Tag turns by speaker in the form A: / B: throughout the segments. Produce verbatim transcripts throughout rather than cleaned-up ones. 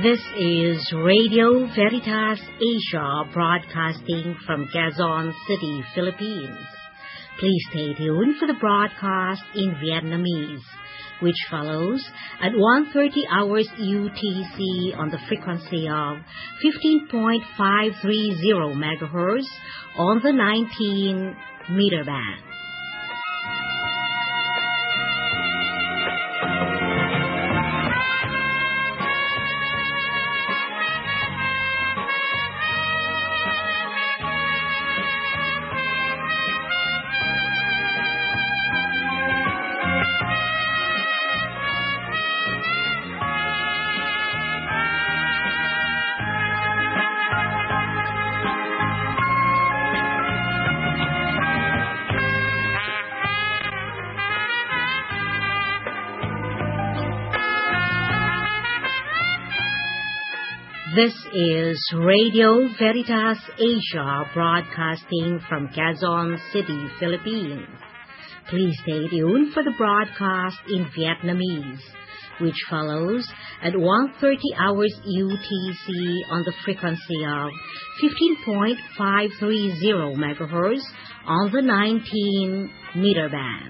A: This is Radio Veritas Asia broadcasting from Quezon City, Philippines. Please stay tuned for the broadcast in Vietnamese, which follows at one thirty hours U T C on the frequency of fifteen point five three zero megahertz on the nineteen meter band. This is Radio Veritas Asia broadcasting from Quezon City, Philippines. Please stay tuned for the broadcast in Vietnamese, which follows at one thirty hours U T C on the frequency of fifteen point five three zero megahertz on the nineteen meter band.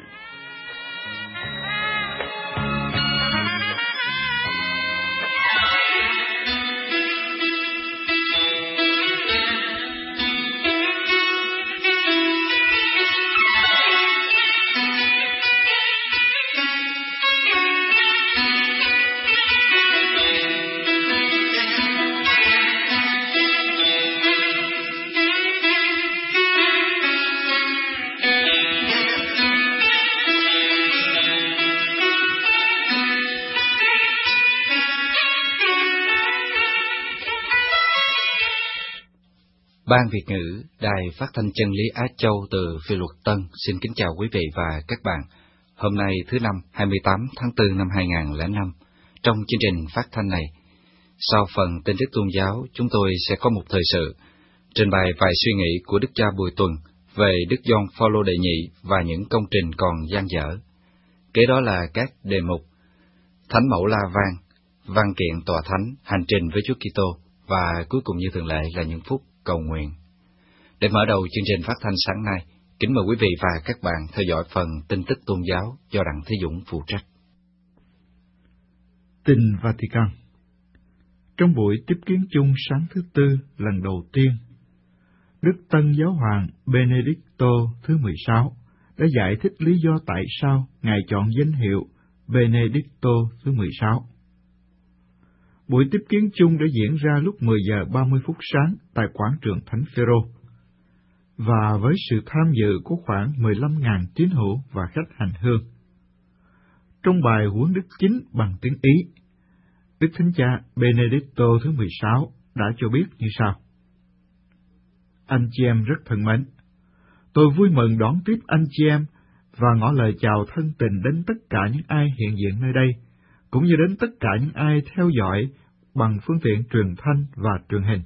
B: Ban Việt ngữ, Đài Phát thanh Chân lý Á Châu từ Phi Luật Tân xin kính chào quý vị và các bạn. Hôm nay thứ Năm, hai mươi tám tháng tư năm hai nghìn không trăm lẻ năm, trong chương trình phát thanh này, sau phần tin tức tôn giáo, chúng tôi sẽ có một thời sự, trình bày vài suy nghĩ của Đức cha Bùi Tuần về Đức Gioan Phaolô đệ nhị và những công trình còn dang dở. Kế đó là các đề mục Thánh mẫu La Vang, văn kiện tòa thánh, hành trình với Chúa Kitô, và cuối cùng như thường lệ là những phút cầu nguyện. Để mở đầu chương trình phát thanh sáng nay, kính mời quý vị và các bạn theo dõi phần tin tức tôn giáo do Đặng Thế Dũng phụ trách.
C: Tin Vatican. Trong buổi tiếp kiến chung sáng thứ Tư lần đầu tiên, Đức Tân Giáo hoàng Benedicto thứ mười sáu đã giải thích lý do tại sao Ngài chọn danh hiệu Benedicto thứ mười sáu. Buổi tiếp kiến chung đã diễn ra lúc mười giờ ba mươi phút sáng tại quảng trường Thánh Phêrô, và với sự tham dự của khoảng mười lăm nghìn tín hữu và khách hành hương. Trong bài huấn đức chính bằng tiếng Ý, Đức Thánh Cha Benedicto thứ mười sáu đã cho biết như sau: Anh chị em rất thân mến, tôi vui mừng đón tiếp anh chị em và ngỏ lời chào thân tình đến tất cả những ai hiện diện nơi đây, cũng như đến tất cả những ai theo dõi bằng phương tiện truyền thanh và truyền hình.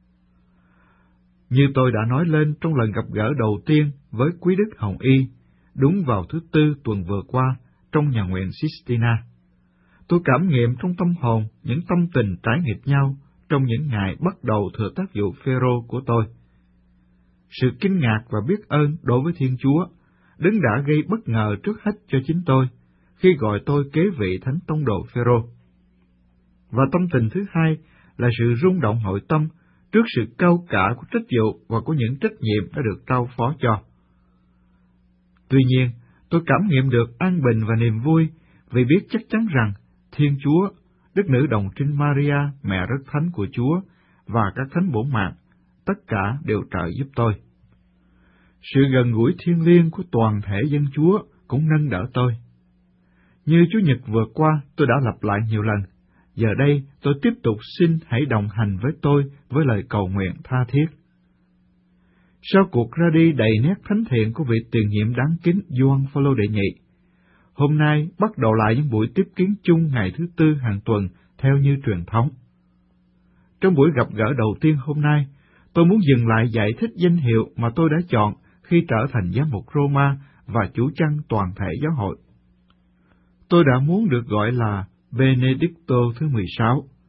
C: Như tôi đã nói lên trong lần gặp gỡ đầu tiên với quý Đức Hồng Y, đúng vào thứ Tư tuần vừa qua trong nhà nguyện Sistina, tôi cảm nghiệm trong tâm hồn những tâm tình trái nghịch nhau trong những ngày bắt đầu thừa tác vụ Phêrô của tôi. Sự kinh ngạc và biết ơn đối với Thiên Chúa, Đấng đã gây bất ngờ trước hết cho chính tôi, khi gọi tôi kế vị Thánh Tông đồ Phêrô. Và tâm tình thứ hai là sự rung động nội tâm trước sự cao cả của trách vụ và của những trách nhiệm đã được trao phó cho. Tuy nhiên, tôi cảm nghiệm được an bình và niềm vui vì biết chắc chắn rằng Thiên Chúa, Đức Nữ Đồng Trinh Maria, Mẹ rất thánh của Chúa, và các thánh bổn mạng, tất cả đều trợ giúp tôi. Sự gần gũi thiêng liêng của toàn thể dân Chúa cũng nâng đỡ tôi. Như Chủ nhật vừa qua tôi đã lặp lại nhiều lần, giờ đây tôi tiếp tục xin hãy đồng hành với tôi với lời cầu nguyện tha thiết. Sau cuộc ra đi đầy nét thánh thiện của vị tiền nhiệm đáng kính Gioan Phaolô đệ nhị, hôm nay bắt đầu lại những buổi tiếp kiến chung ngày thứ Tư hàng tuần theo như truyền thống. Trong buổi gặp gỡ đầu tiên hôm nay, tôi muốn dừng lại giải thích danh hiệu mà tôi đã chọn khi trở thành giám mục Roma và chủ chăn toàn thể giáo hội. Tôi đã muốn được gọi là Benedicto thứ mười sáu,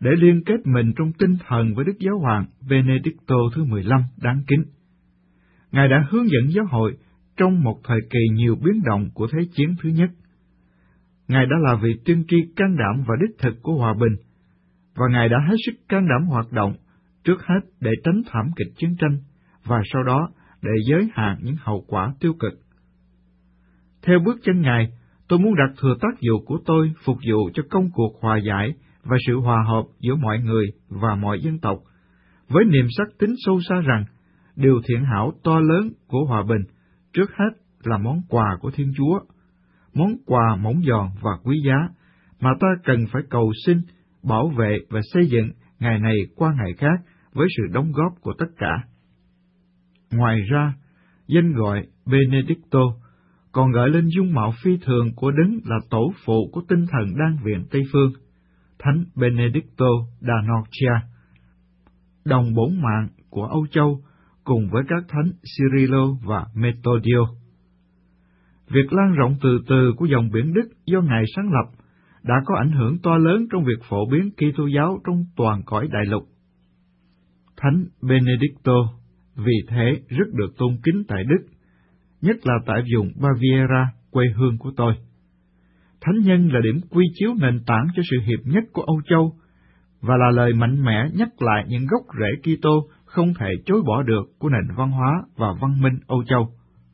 C: để liên kết mình trong tinh thần với Đức Giáo hoàng Benedicto thứ mười lăm đáng kính. Ngài đã hướng dẫn giáo hội trong một thời kỳ nhiều biến động của Thế chiến thứ nhất. Ngài đã là vị tiên tri can đảm và đích thực của hòa bình, và Ngài đã hết sức can đảm hoạt động, trước hết để tránh thảm kịch chiến tranh, và sau đó để giới hạn những hậu quả tiêu cực. Theo bước chân Ngài, tôi muốn đặt thừa tác vụ của tôi phục vụ cho công cuộc hòa giải và sự hòa hợp giữa mọi người và mọi dân tộc, với niềm xác tín sâu xa rằng điều thiện hảo to lớn của hòa bình trước hết là món quà của Thiên Chúa, món quà mỏng giòn và quý giá mà ta cần phải cầu xin, bảo vệ và xây dựng ngày này qua ngày khác với sự đóng góp của tất cả. Ngoài ra, danh gọi Benedicto còn gợi lên dung mạo phi thường của đấng là tổ phụ của tinh thần đan viện Tây Phương, Thánh Benedicto da Norcia, đồng bổn mạng của Âu Châu cùng với các thánh Cyrilo và Metodio. Việc lan rộng từ từ của dòng biển Đức do Ngài sáng lập đã có ảnh hưởng to lớn trong việc phổ biến Kitô giáo trong toàn cõi đại lục. Thánh Benedicto vì thế rất được tôn kính tại Đức, nhất là tại vùng Baviera, quê hương của tôi. Thánh nhân là điểm quy chiếu nền tảng cho sự hiệp nhất của Âu Châu, và là lời mạnh mẽ nhắc lại những gốc rễ Kitô không thể chối bỏ được của nền văn hóa và văn minh Âu Châu.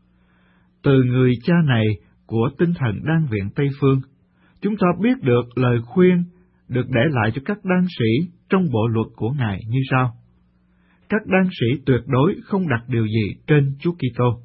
C: Từ người cha này của tinh thần đan viện Tây Phương, chúng ta biết được lời khuyên được để lại cho các đan sĩ trong bộ luật của Ngài như sau: các đan sĩ tuyệt đối không đặt điều gì trên Chúa Kitô.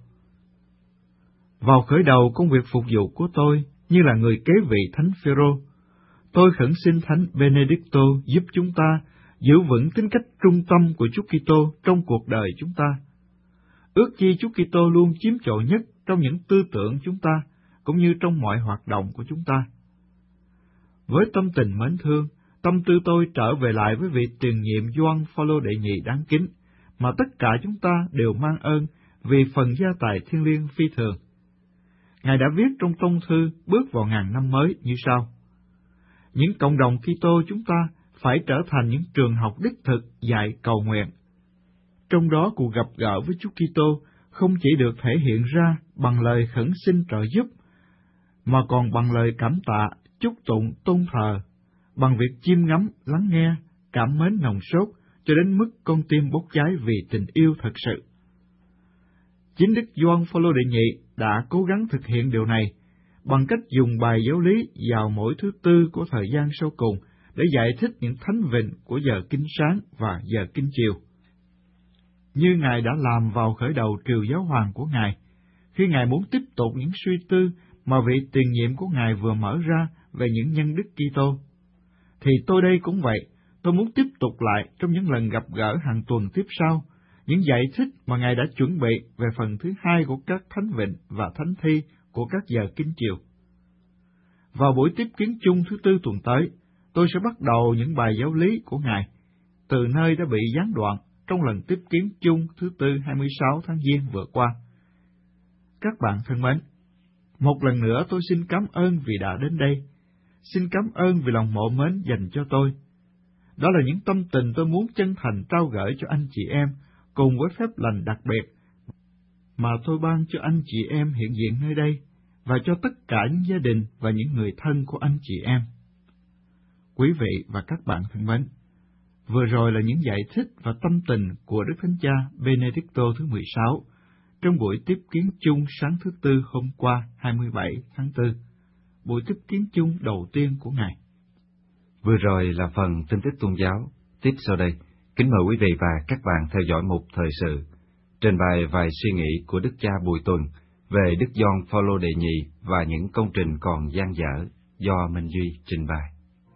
C: Vào khởi đầu công việc phục vụ của tôi như là người kế vị Thánh Phêrô, tôi khẩn xin Thánh Benedicto giúp chúng ta giữ vững tính cách trung tâm của Chúa Kitô trong cuộc đời chúng ta. Ước chi Chúa Kitô luôn chiếm chỗ nhất trong những tư tưởng chúng ta, cũng như trong mọi hoạt động của chúng ta. Với tâm tình mến thương, tâm tư tôi trở về lại với vị tiền nhiệm Gioan Phaolô đệ nhị đáng kính, mà tất cả chúng ta đều mang ơn vì phần gia tài thiêng liêng phi thường. Ngài đã viết trong tông thư bước vào ngàn năm mới như sau: những cộng đồng Kitô chúng ta phải trở thành những trường học đích thực dạy cầu nguyện. Trong đó cuộc gặp gỡ với Chúa Kitô không chỉ được thể hiện ra bằng lời khẩn xin trợ giúp, mà còn bằng lời cảm tạ, chúc tụng, tôn thờ, bằng việc chiêm ngắm, lắng nghe, cảm mến nồng sốt cho đến mức con tim bốc cháy vì tình yêu thật sự. Chính Đức Gioan Phaolô đệ nhị đã cố gắng thực hiện điều này bằng cách dùng bài giáo lý vào mỗi thứ tư của thời gian sau cùng để giải thích những thánh vịnh của giờ kinh sáng và giờ kinh chiều. Như Ngài đã làm vào khởi đầu triều giáo hoàng của Ngài, khi Ngài muốn tiếp tục những suy tư mà vị tiền nhiệm của Ngài vừa mở ra về những nhân đức Kitô, thì tôi đây cũng vậy. Tôi muốn tiếp tục lại trong những lần gặp gỡ hàng tuần tiếp sau, những giải thích mà Ngài đã chuẩn bị về phần thứ hai của các thánh vịnh và thánh thi của các giờ kinh chiều. Vào buổi tiếp kiến chung thứ tư tuần tới, tôi sẽ bắt đầu những bài giáo lý của Ngài, từ nơi đã bị gián đoạn trong lần tiếp kiến chung thứ tư hai mươi sáu tháng Giêng vừa qua. Các bạn thân mến, một lần nữa tôi xin cảm ơn vì đã đến đây. Xin cảm ơn vì lòng mộ mến dành cho tôi. Đó là những tâm tình tôi muốn chân thành trao gửi cho anh chị em, cùng với phép lành đặc biệt mà tôi ban cho anh chị em hiện diện nơi đây, và cho tất cả những gia đình và những người thân của anh chị em. Quý vị và các bạn thân mến, vừa rồi là những giải thích và tâm tình của Đức Thánh Cha Benedicto thứ mười sáu trong buổi tiếp kiến chung sáng thứ Tư hôm qua hai mươi bảy tháng tư, buổi tiếp kiến chung đầu tiên của Ngài.
B: Vừa rồi là phần tin tức tôn giáo. Tiếp sau đây, kính mời quý vị và các bạn theo dõi mục thời sự, trình bày vài suy nghĩ của Đức Cha Bùi Tuần về Đức Gioan Phaolô đệ nhị và những công trình còn dang dở, do Minh Duy trình bày.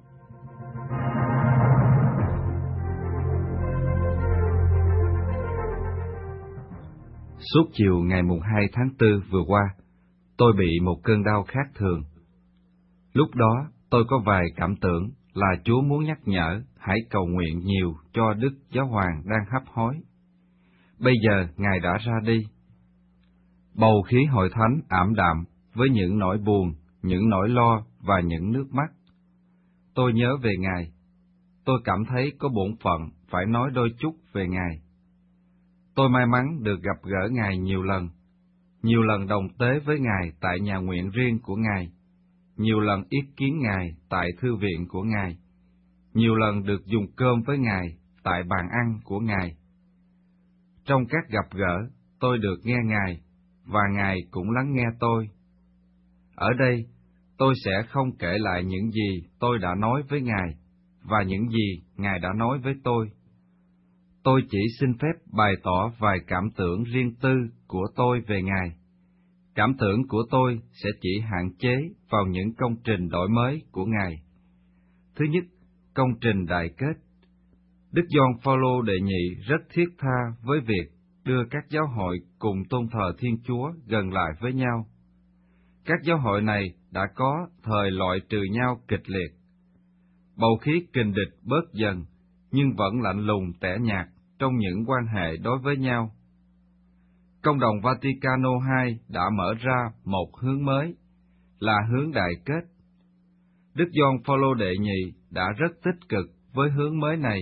B: Suốt chiều ngày mùng hai tháng tư vừa qua, tôi bị một cơn đau khác thường. Lúc đó, tôi có vài cảm tưởng là Chúa muốn nhắc nhở hãy cầu nguyện nhiều cho Đức Giáo Hoàng đang hấp hối. Bây giờ Ngài đã ra đi. Bầu khí hội thánh ảm đạm với những nỗi buồn, những nỗi lo và những nước mắt. Tôi nhớ về Ngài.
D: tôi cảm thấy có bổn phận phải nói đôi chút về Ngài. Tôi may mắn được gặp gỡ Ngài nhiều lần, nhiều lần đồng tế với Ngài tại nhà nguyện riêng của Ngài, nhiều lần yết kiến Ngài tại thư viện của Ngài, nhiều lần được dùng cơm với Ngài tại bàn ăn của Ngài. Trong các gặp gỡ, tôi được nghe Ngài, và Ngài cũng lắng nghe tôi. Ở đây, tôi sẽ không kể lại những gì tôi đã nói với Ngài, và những gì Ngài đã nói với tôi. Tôi chỉ xin phép bày tỏ vài cảm tưởng riêng tư của tôi về Ngài. Cảm tưởng của tôi sẽ chỉ hạn chế vào những công trình đổi mới của Ngài. Thứ nhất, công trình đại kết. Đức Gioan Phaolô đệ nhị rất thiết tha với việc đưa các giáo hội cùng tôn thờ Thiên Chúa gần lại với nhau. Các giáo hội này đã có thời loại trừ nhau kịch liệt. Bầu khí kình địch bớt dần, nhưng vẫn lạnh lùng tẻ nhạt trong những quan hệ đối với nhau. Công đồng Vaticano hai đã mở ra một hướng mới, là hướng đại kết. Đức Gioan Phaolô đệ nhị đã rất tích cực với hướng mới này.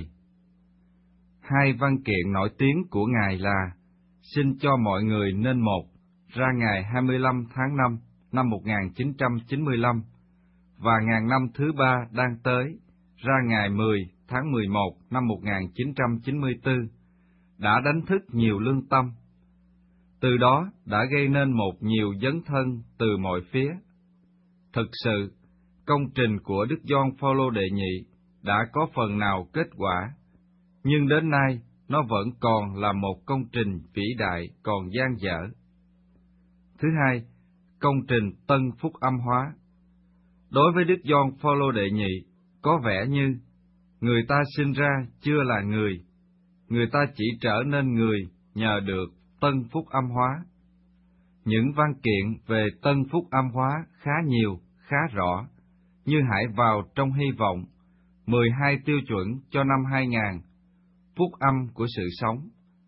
D: Hai văn kiện nổi tiếng của Ngài là Xin cho mọi người nên một, ra ngày hai mươi lăm tháng năm năm một nghìn chín trăm chín mươi lăm, và ngàn năm thứ ba đang tới, ra ngày mười tháng mười một năm một nghìn chín trăm chín mươi tư, đã đánh thức nhiều lương tâm. Từ đó đã gây nên một nhiều dấn thân từ mọi phía. Thực sự, công trình của Đức Gioan Phaolô đệ nhị đã có phần nào kết quả, nhưng đến nay nó vẫn còn là một công trình vĩ đại còn dang dở. Thứ hai, công trình tân phúc âm hóa. Đối với Đức Gioan Phaolô đệ nhị, có vẻ như người ta sinh ra chưa là người, người ta chỉ trở nên người nhờ được tân phúc âm hóa. Những văn kiện về tân phúc âm hóa khá nhiều, khá rõ, như hãy vào trong hy vọng, mười hai tiêu chuẩn cho năm hai nghìn, phúc âm của sự sống.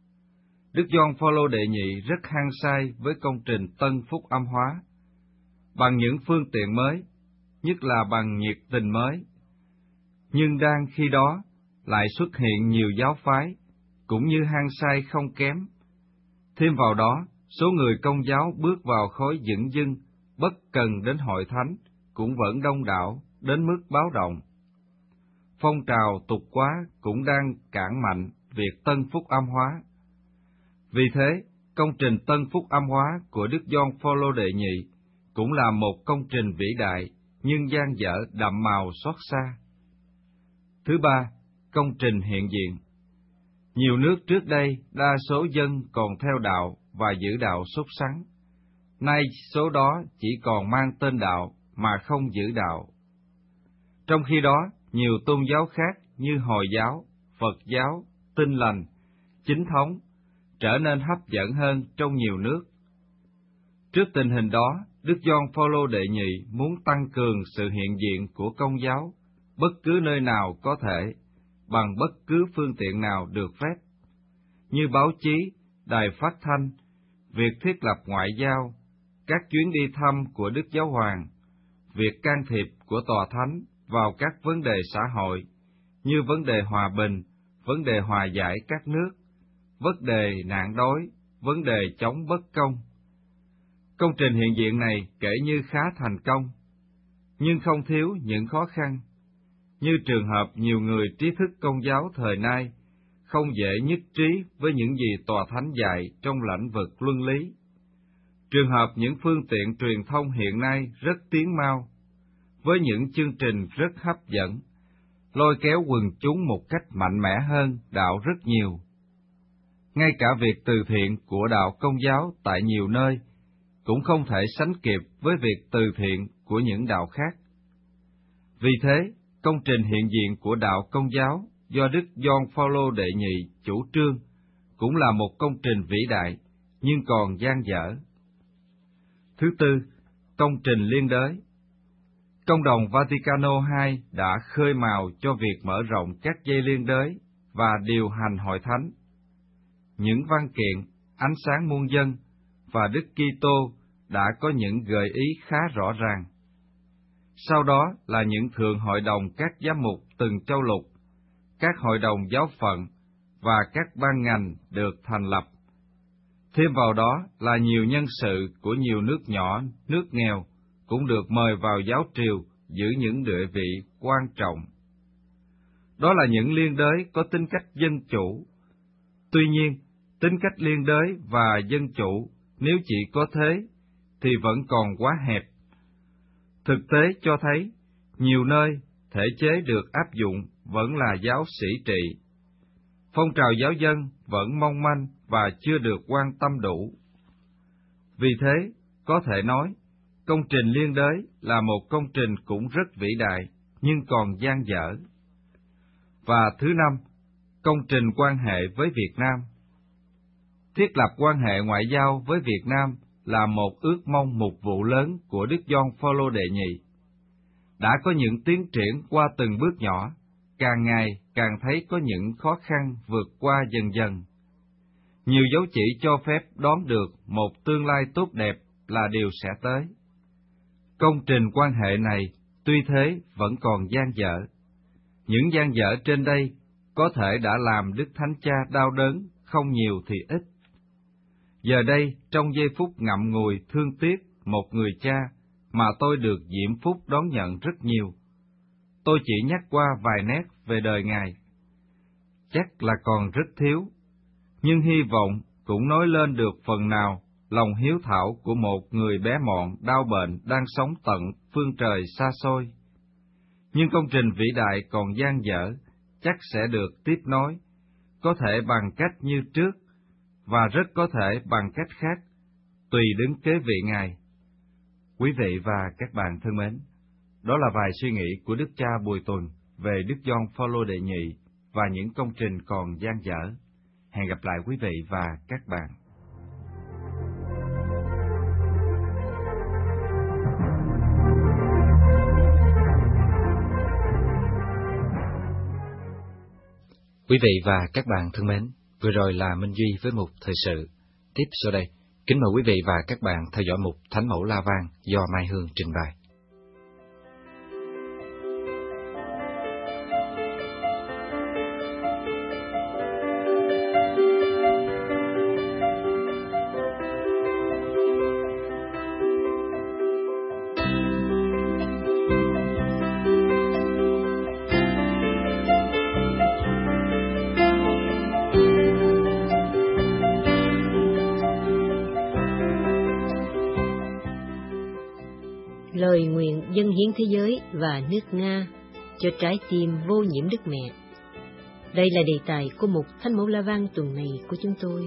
D: Đức Gioan Phaolô đệ nhị rất hăng say với công trình tân phúc âm hóa, bằng những phương tiện mới, nhất là bằng nhiệt tình mới. Nhưng đang khi đó, lại xuất hiện nhiều giáo phái, cũng như hăng say không kém. Thêm vào đó, số người Công giáo bước vào khối dửng dưng, bất cần đến hội thánh, cũng vẫn đông đảo, đến mức báo động. Phong trào tục quá cũng đang cản mạnh việc tân phúc âm hóa. Vì thế, công trình tân phúc âm hóa của Đức Gioan Phaolô đệ nhị cũng là một công trình vĩ đại, nhưng dang dở đậm màu xót xa. Thứ ba, công trình hiện diện. Nhiều nước trước đây, đa số dân còn theo đạo và giữ đạo sốt sắng. Nay số đó chỉ còn mang tên đạo mà không giữ đạo. Trong khi đó, nhiều tôn giáo khác như Hồi giáo, Phật giáo, Tin lành, Chính thống trở nên hấp dẫn hơn trong nhiều nước. Trước tình hình đó, Đức Gioan Phaolô đệ nhị muốn tăng cường sự hiện diện của Công giáo bất cứ nơi nào có thể, bằng bất cứ phương tiện nào được phép, như báo chí, đài phát thanh, việc thiết lập ngoại giao, các chuyến đi thăm của Đức Giáo Hoàng, việc can thiệp của Tòa Thánh vào các vấn đề xã hội, như vấn đề hòa bình, vấn đề hòa giải các nước, vấn đề nạn đói, vấn đề chống bất công. Công trình hiện diện này kể như khá thành công, nhưng không thiếu những khó khăn, như trường hợp nhiều người trí thức Công giáo thời nay không dễ nhất trí với những gì Tòa Thánh dạy trong lĩnh vực luân lý. Trường hợp những phương tiện truyền thông hiện nay rất tiến mau, với những chương trình rất hấp dẫn, lôi kéo quần chúng một cách mạnh mẽ hơn đạo rất nhiều. Ngay cả việc từ thiện của đạo Công giáo tại nhiều nơi cũng không thể sánh kịp với việc từ thiện của những đạo khác. Vì thế, công trình hiện diện của đạo Công giáo do Đức Gioan Phaolô đệ nhị chủ trương cũng là một công trình vĩ đại, nhưng còn dang dở. Thứ tư, công trình liên đới. Công đồng Vaticano hai đã khơi mào cho việc mở rộng các dây liên đới và điều hành hội thánh. Những văn kiện, ánh sáng muôn dân và Đức Kitô đã có những gợi ý khá rõ ràng. Sau đó là những thượng hội đồng các giám mục từng châu lục, các hội đồng giáo phận và các ban ngành được thành lập. Thêm vào đó là nhiều nhân sự của nhiều nước nhỏ, nước nghèo cũng được mời vào giáo triều giữ những địa vị quan trọng. Đó là những liên đới có tính cách dân chủ. Tuy nhiên, tính cách liên đới và dân chủ nếu chỉ có thế thì vẫn còn quá hẹp. Thực tế cho thấy, nhiều nơi thể chế được áp dụng vẫn là giáo sĩ trị. Phong trào giáo dân vẫn mong manh và chưa được quan tâm đủ. Vì thế, có thể nói, công trình liên đới là một công trình cũng rất vĩ đại, nhưng còn dang dở. Và thứ năm, công trình quan hệ với Việt Nam. Thiết lập quan hệ ngoại giao với Việt Nam là một ước mong mục vụ lớn của Đức Gioan Phaolô đệ nhị. Đã có những tiến triển qua từng bước nhỏ, càng ngày càng thấy có những khó khăn vượt qua dần dần. Nhiều dấu chỉ cho phép đoán được một tương lai tốt đẹp là điều sẽ tới. Công trình quan hệ này tuy thế vẫn còn dang dở. Những dang dở trên đây có thể đã làm Đức Thánh Cha đau đớn, không nhiều thì ít. Giờ đây, trong giây phút ngậm ngùi thương tiếc một người cha mà tôi được diễm phúc đón nhận rất nhiều, tôi chỉ nhắc qua vài nét về đời Ngài. Chắc là còn rất thiếu, nhưng hy vọng cũng nói lên được phần nào lòng hiếu thảo của một người bé mọn đau bệnh đang sống tận phương trời xa xôi. Nhưng công trình vĩ đại còn dang dở, chắc sẽ được tiếp nối, có thể bằng cách như trước, và rất có thể bằng cách khác, tùy đứng kế vị Ngài. Quý vị và các bạn thân mến, đó là vài suy nghĩ của Đức Cha Bùi Tuần về Đức Gioan Phaolô đệ nhị và những công trình còn dang dở. Hẹn gặp lại quý vị và các bạn.
B: Quý vị và các bạn thân mến, vừa rồi là Minh Duy với mục thời sự. Tiếp sau đây, kính mời quý vị và các bạn theo dõi mục Thánh mẫu La Vang do Mai Hương trình bày.
A: Lời nguyện dâng hiến thế giới và nước Nga cho trái tim vô nhiễm Đức Mẹ. Đây là đề tài của mục Thánh mẫu La Vang tuần này của chúng tôi.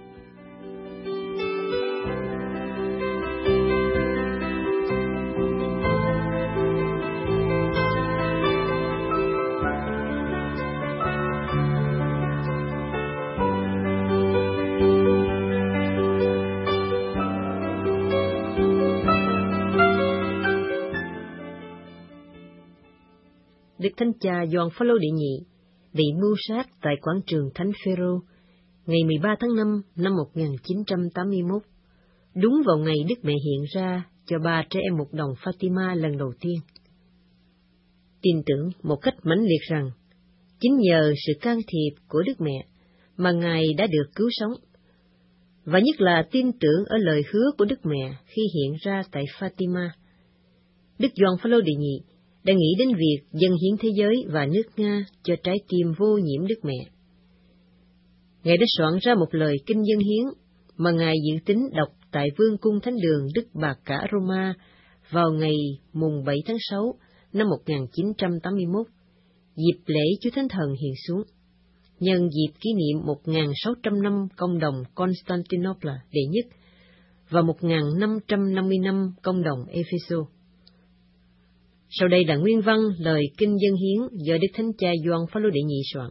A: Đức Thánh Cha Gioan Phaolô đệ nhị bị mưu sát tại quảng trường Thánh Phêrô ngày mười ba tháng năm năm một nghìn chín trăm tám mươi mốt, đúng vào ngày Đức Mẹ hiện ra cho ba trẻ em mục đồng Fatima lần đầu tiên. Tin tưởng một cách mãnh liệt rằng chính nhờ sự can thiệp của Đức Mẹ mà Ngài đã được cứu sống, và nhất là tin tưởng ở lời hứa của Đức Mẹ khi hiện ra tại Fatima. Đức Gioan Phaolô đệ nhị đã nghĩ đến việc dâng hiến thế giới và nước Nga cho trái tim vô nhiễm Đức Mẹ. Ngài đã soạn ra một lời kinh dâng hiến mà Ngài dự tính đọc tại Vương cung Thánh đường Đức Bà Cả Roma vào ngày mùng bảy tháng sáu năm một nghìn chín trăm tám mươi mốt, dịp lễ Chúa Thánh Thần hiện xuống, nhân dịp kỷ niệm một nghìn sáu trăm năm công đồng Constantinople đệ nhất và một nghìn năm trăm năm mươi năm công đồng Epheso. Sau đây là nguyên văn lời kinh dâng hiến do Đức Thánh Cha Gioan Phaolô đệ nhị soạn.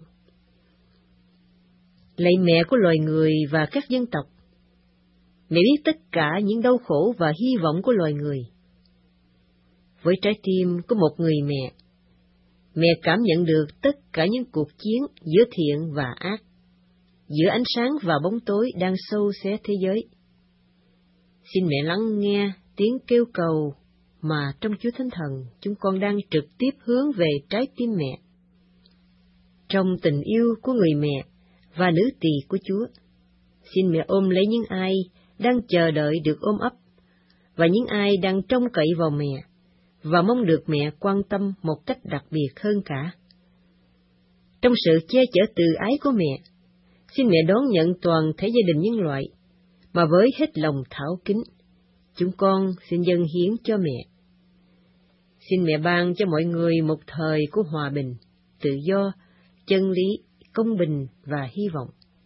A: Lạy mẹ của loài người và các dân tộc, mẹ biết tất cả những đau khổ và hy vọng của loài người. Với trái tim của một người mẹ, mẹ cảm nhận được tất cả những cuộc chiến giữa thiện và ác, giữa ánh sáng và bóng tối đang xâu xé thế giới. Xin mẹ lắng nghe tiếng kêu cầu mà trong Chúa Thánh Thần chúng con đang trực tiếp hướng về trái tim mẹ.
E: trong tình yêu của người mẹ và nữ tỳ của Chúa. Xin mẹ ôm lấy những ai đang chờ đợi được ôm ấp, và những ai đang trông cậy vào mẹ, và mong được mẹ quan tâm một cách đặc biệt hơn cả. Trong sự che chở từ ái của mẹ, xin mẹ đón nhận toàn thể gia đình nhân loại, mà với hết lòng thảo kính, chúng con xin dâng hiến cho mẹ. Xin mẹ ban cho mọi người một thời của hòa bình, tự do, chân lý, công bình và hy vọng.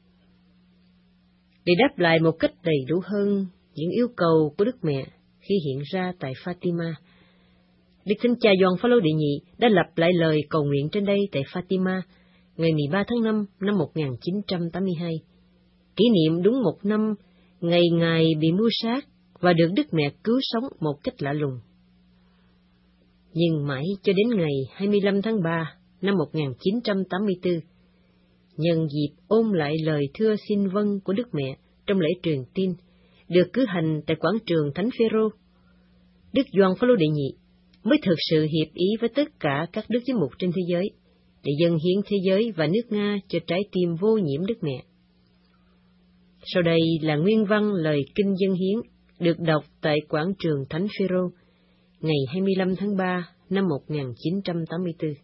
E: Để đáp lại một cách đầy đủ hơn những yêu cầu của Đức Mẹ khi hiện ra tại Fatima, Đức Thánh Cha Gioan Phaolô đệ nhị đã lặp lại lời cầu nguyện trên đây tại Fatima ngày mười ba tháng năm năm một nghìn chín trăm tám mươi hai, kỷ niệm đúng một năm ngày Ngài bị mưu sát và được Đức Mẹ cứu sống một cách lạ lùng. Nhưng mãi cho đến ngày hai mươi lăm tháng ba năm một nghìn chín trăm tám mươi tư, nhân dịp ôn lại lời thưa xin vâng của Đức Mẹ trong lễ truyền tin được cử hành tại quảng trường Thánh Phêrô, Đức Gioan Phaolô đệ nhị mới thực sự hiệp ý với tất cả các đức giám mục trên thế giới để dâng hiến thế giới và nước Nga cho trái tim vô nhiễm Đức Mẹ. Sau đây là nguyên văn lời kinh dâng hiến được đọc tại quảng trường Thánh Phêrô ngày hai mươi lăm tháng ba năm một nghìn chín trăm tám mươi tư.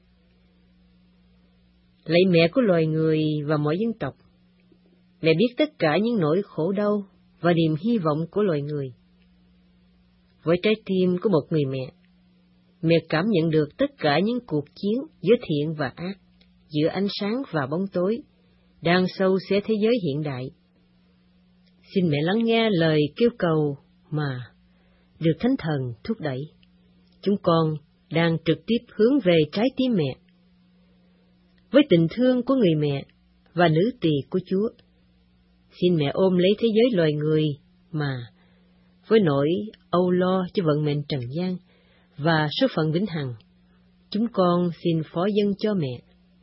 E: Lạy mẹ của loài người và mọi dân tộc, mẹ biết tất cả những nỗi khổ đau và niềm hy vọng của loài người. Với trái tim của một người mẹ, mẹ cảm nhận được tất cả những cuộc chiến giữa thiện và ác, giữa ánh sáng và bóng tối, đang sâu xé thế giới hiện đại. Xin mẹ lắng nghe lời kêu cầu mà, được Thánh Thần thúc đẩy, chúng con đang trực tiếp hướng về trái tim mẹ. Với tình thương của người mẹ và nữ tỳ của Chúa, xin mẹ ôm lấy thế giới loài người mà, với nỗi âu lo cho vận mệnh trần gian và số phận vĩnh hằng, chúng con xin phó dâng cho mẹ.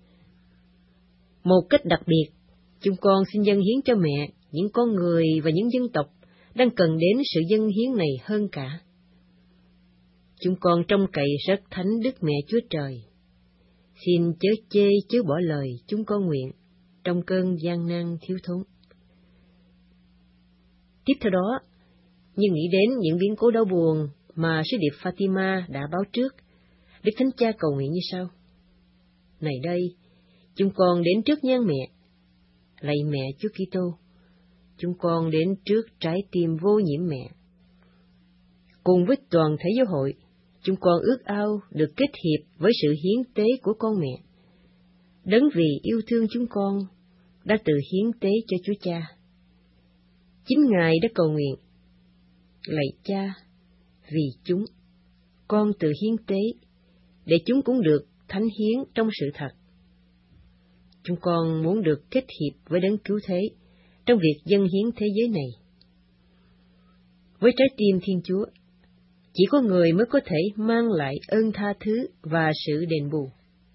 E: Một cách đặc biệt, chúng con xin dâng hiến cho mẹ những con người và những dân tộc đang cần đến sự dâng hiến này hơn cả. Chúng con trông cậy rất thánh Đức Mẹ Chúa Trời. Xin chớ chê chớ bỏ lời chúng con nguyện trong cơn gian nan thiếu thốn. Tiếp theo đó, như nghĩ đến những biến cố đau buồn mà sứ điệp Fatima đã báo trước, Đức Thánh Cha cầu nguyện như sau: Này đây, chúng con đến trước nhan mẹ, lạy mẹ Chúa Kitô, chúng con đến trước trái tim vô nhiễm mẹ. Cùng với toàn thể giáo hội, chúng con ước ao được kết hiệp với sự hiến tế của con mẹ. Đấng vì yêu thương chúng con đã tự hiến tế cho Chúa Cha. Chính Ngài đã cầu nguyện: Lạy Cha, vì chúng, con tự hiến tế, để chúng cũng được thánh hiến trong sự thật. Chúng con muốn được kết hiệp với Đấng Cứu Thế trong việc dâng hiến thế giới này. Với trái tim Thiên Chúa, chỉ có người mới có thể mang lại ơn tha thứ và sự đền bù.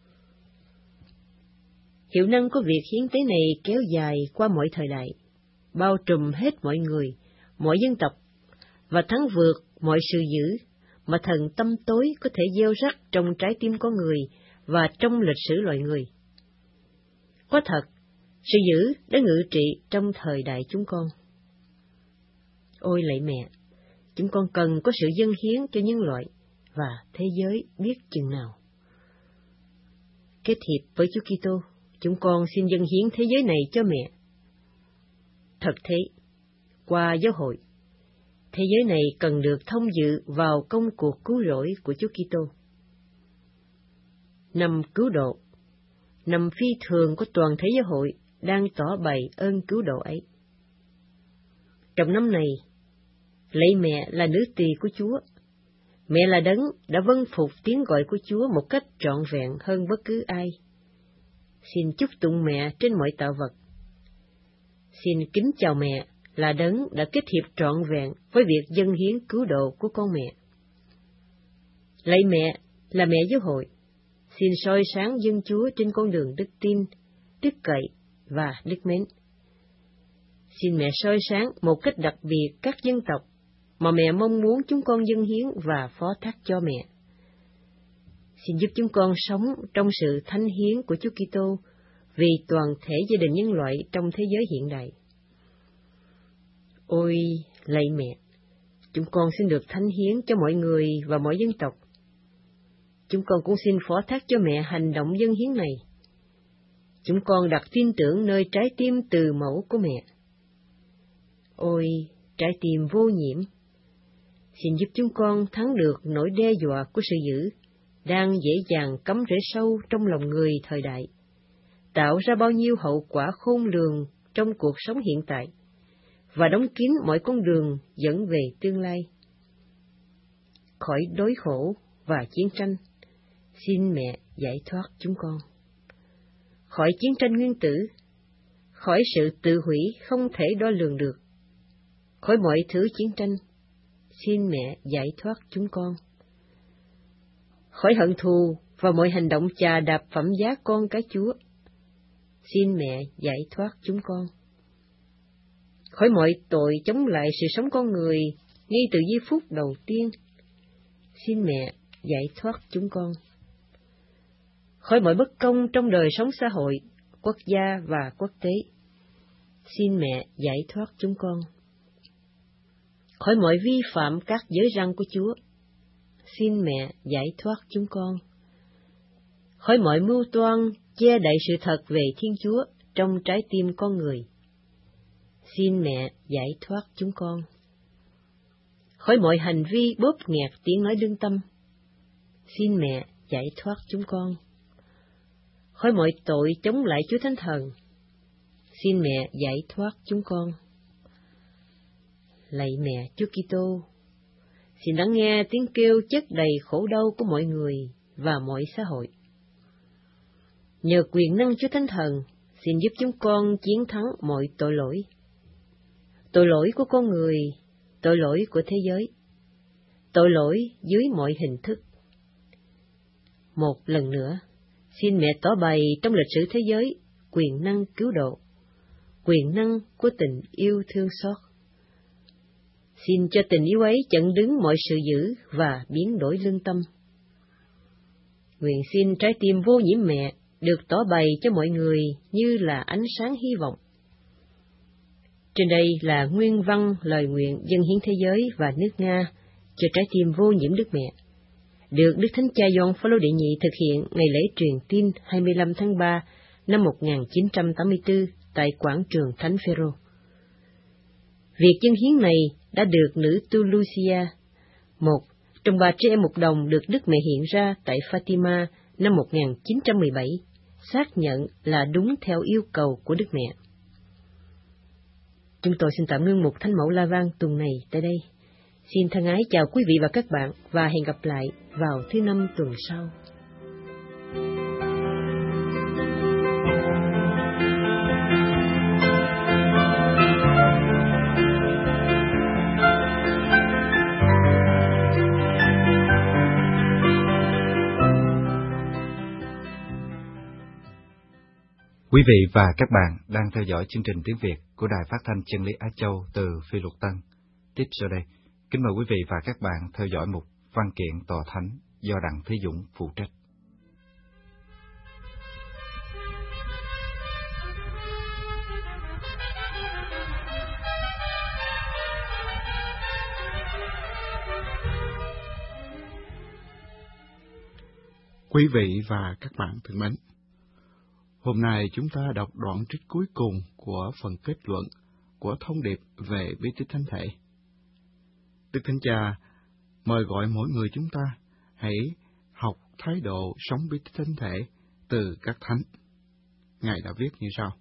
E: Hiệu năng của việc hiến tế này kéo dài qua mọi thời đại, bao trùm hết mọi người, mọi dân tộc, và thắng vượt mọi sự dữ mà thần tâm tối có thể gieo rắc trong trái tim con người và trong lịch sử loài người. Có thật, sự dữ đã ngự trị trong thời đại chúng con. Ôi lạy mẹ, chúng con cần có sự dâng hiến cho nhân loại và thế giới biết chừng nào. Kết hiệp với Chúa Kitô, chúng con xin dâng hiến thế giới này cho mẹ. Thật thế, qua giáo hội, thế giới này cần được thông dự vào công cuộc cứu rỗi của Chúa Kitô. Năm cứu độ, năm phi thường của toàn thể giáo hội đang tỏ bày ơn cứu độ ấy. Trong năm này, lạy mẹ là nữ tỳ của Chúa. Mẹ là đấng đã vâng phục tiếng gọi của Chúa một cách trọn vẹn hơn bất cứ ai. Xin chúc tụng mẹ trên mọi tạo vật. Xin kính chào mẹ là đấng đã kết hiệp trọn vẹn với việc dâng hiến cứu độ của con mẹ. Lạy mẹ là mẹ giáo hội. Xin soi sáng dân Chúa trên con đường đức tin, đức cậy và đức mến. Xin mẹ soi sáng một cách đặc biệt các dân tộc mà mẹ mong muốn chúng con dâng hiến và phó thác cho mẹ. Xin giúp chúng con sống trong sự thánh hiến của Chúa Kitô vì toàn thể gia đình nhân loại trong thế giới hiện đại. Ôi, lạy mẹ, chúng con xin được thánh hiến cho mọi người và mọi dân tộc. Chúng con cũng xin phó thác cho mẹ hành động dâng hiến này. Chúng con đặt tin tưởng nơi trái tim từ mẫu của mẹ. Ôi, trái tim vô nhiễm, xin giúp chúng con thắng được nỗi đe dọa của sự dữ, đang dễ dàng cắm rễ sâu trong lòng người thời đại, tạo ra bao nhiêu hậu quả khôn lường trong cuộc sống hiện tại, và đóng kín mọi con đường dẫn về tương lai. Khỏi đói khổ và chiến tranh, xin mẹ giải thoát chúng con. Khỏi chiến tranh nguyên tử, khỏi sự tự hủy không thể đo lường được, khỏi mọi thứ chiến tranh, xin mẹ giải thoát chúng con. Khỏi hận thù và mọi hành động chà đạp phẩm giá con cái Chúa, xin mẹ giải thoát chúng con. Khỏi mọi tội chống lại sự sống con người ngay từ giây phút đầu tiên, xin mẹ giải thoát chúng con. Khỏi mọi bất công trong đời sống xã hội, quốc gia và quốc tế, xin mẹ giải thoát chúng con. Khỏi mọi vi phạm các giới răn của Chúa, xin mẹ giải thoát chúng con. Khỏi mọi mưu toan che đậy sự thật về Thiên Chúa trong trái tim con người, xin mẹ giải thoát chúng con. Khỏi mọi hành vi bóp nghẹt tiếng nói lương tâm, xin mẹ giải thoát chúng con. Khỏi mọi tội chống lại Chúa Thánh Thần, xin mẹ giải thoát chúng con. Lạy mẹ Chúa Kitô, xin lắng nghe tiếng kêu chất đầy khổ đau của mọi người và mọi xã hội. Nhờ quyền năng Chúa Thánh Thần, xin giúp chúng con chiến thắng mọi tội lỗi. Tội lỗi của con người, tội lỗi của thế giới, tội lỗi dưới mọi hình thức. Một lần nữa, xin mẹ tỏ bày trong lịch sử thế giới quyền năng cứu độ, quyền năng của tình yêu thương xót. Xin cho tình yêu ấy chặn đứng mọi sự dữ và biến đổi lương tâm. Nguyện xin trái tim vô nhiễm mẹ được tỏ bày cho mọi người như là ánh sáng hy vọng. Trên đây là nguyên văn lời nguyện dâng hiến thế giới và nước Nga cho trái tim vô nhiễm Đức Mẹ, được Đức Thánh Cha Gioan Phaolô đệ nhị thực hiện ngày lễ truyền tin hai mươi lăm tháng ba năm một nghìn chín trăm tám mươi tư tại quảng trường Thánh Phêrô. Việc dâng hiến này đã được nữ tu Lucia, một trong ba trẻ em một đồng được Đức Mẹ hiện ra tại Fatima năm một nghìn chín trăm mười bảy, xác nhận là đúng theo yêu cầu của Đức Mẹ. Chúng tôi xin tạm ngưng mục Thánh Mẫu La Vang tuần này tại đây. Xin thân ái chào quý vị và các bạn và hẹn gặp lại vào thứ năm tuần sau.
B: Quý vị và các bạn đang theo dõi chương trình tiếng Việt của Đài Phát thanh Chân lý Á Châu từ Phi Luật Tân. Tiếp sau đây, kính mời quý vị và các bạn theo dõi mục văn kiện tòa thánh do Đặng Thế Dũng phụ trách.
C: Quý vị và các bạn thân mến, hôm nay chúng ta đọc đoạn trích cuối cùng của phần kết luận của thông điệp về bí tích thánh thể. Đức Thánh Cha mời gọi mỗi người chúng ta hãy học thái độ sống bí tích thánh thể từ các thánh. Ngài đã viết như sau: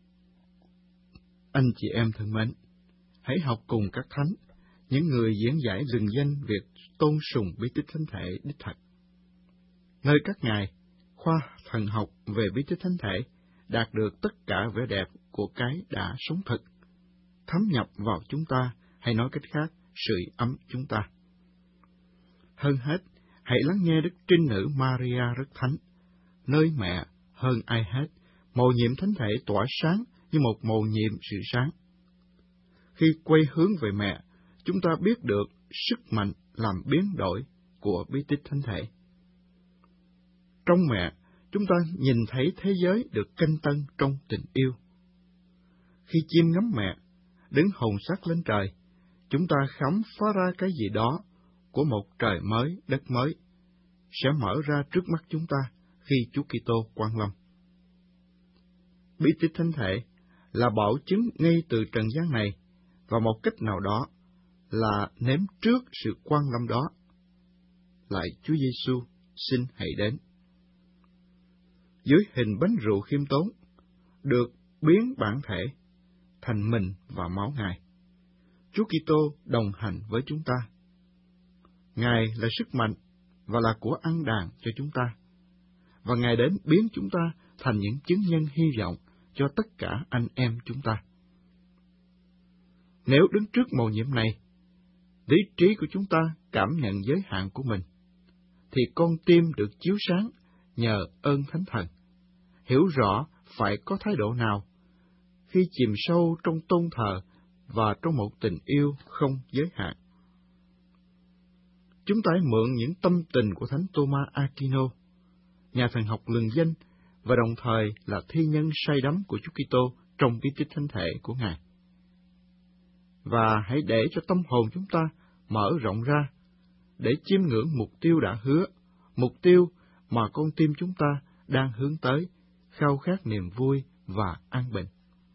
C: Anh chị em thân mến, hãy học cùng các thánh, những người diễn giải lừng danh việc tôn sùng bí tích thánh thể đích thực. Nơi các ngài, khoa thần học về bí tích thánh thể đạt được tất cả vẻ đẹp của cái đã sống thực, thấm nhập vào chúng ta, hay nói cách khác, sưởi ấm chúng ta. Hơn hết, hãy lắng nghe Đức Trinh Nữ Maria rất thánh, nơi mẹ hơn ai hết, mầu nhiệm thánh thể tỏa sáng như một mầu nhiệm sự sáng. Khi quay hướng về mẹ, chúng ta biết được sức mạnh làm biến đổi của bí tích thánh thể. Trong mẹ, chúng ta nhìn thấy thế giới được canh tân trong tình yêu. Khi chim ngắm mẹ, đứng hồn sắc lên trời, chúng ta khám phá ra cái gì đó của một trời mới, đất mới, sẽ mở ra trước mắt chúng ta khi Chúa Kitô quang lâm. Bí tích thánh thể là bảo chứng ngay từ trần gian này, và một cách nào đó là nếm trước sự quang lâm đó. Lạy Chúa Giêsu, xin hãy đến. Dưới hình bánh rượu khiêm tốn, được biến bản thể thành mình và máu Ngài, Chúa Kitô đồng hành với chúng ta. Ngài là sức mạnh và là của ăn đàn cho chúng ta, và Ngài đến biến chúng ta thành những chứng nhân hy vọng cho tất cả anh em chúng ta. Nếu đứng trước mầu nhiệm này, lý trí của chúng ta cảm nhận giới hạn của mình, thì con tim được chiếu sáng nhờ ơn Thánh Thần, hiểu rõ phải có thái độ nào khi chìm sâu trong tôn thờ và trong một tình yêu không giới hạn. Chúng ta hãy mượn những tâm tình của Thánh Thomas Aquino, nhà thần học lừng danh và đồng thời là thi nhân say đắm của Chúa Kitô trong bí tích thánh thể của Ngài. Và hãy để cho tâm hồn chúng ta mở rộng ra để chiêm ngưỡng mục tiêu đã hứa, mục tiêu mà con tim chúng ta đang hướng tới, khao khát niềm vui và an bình.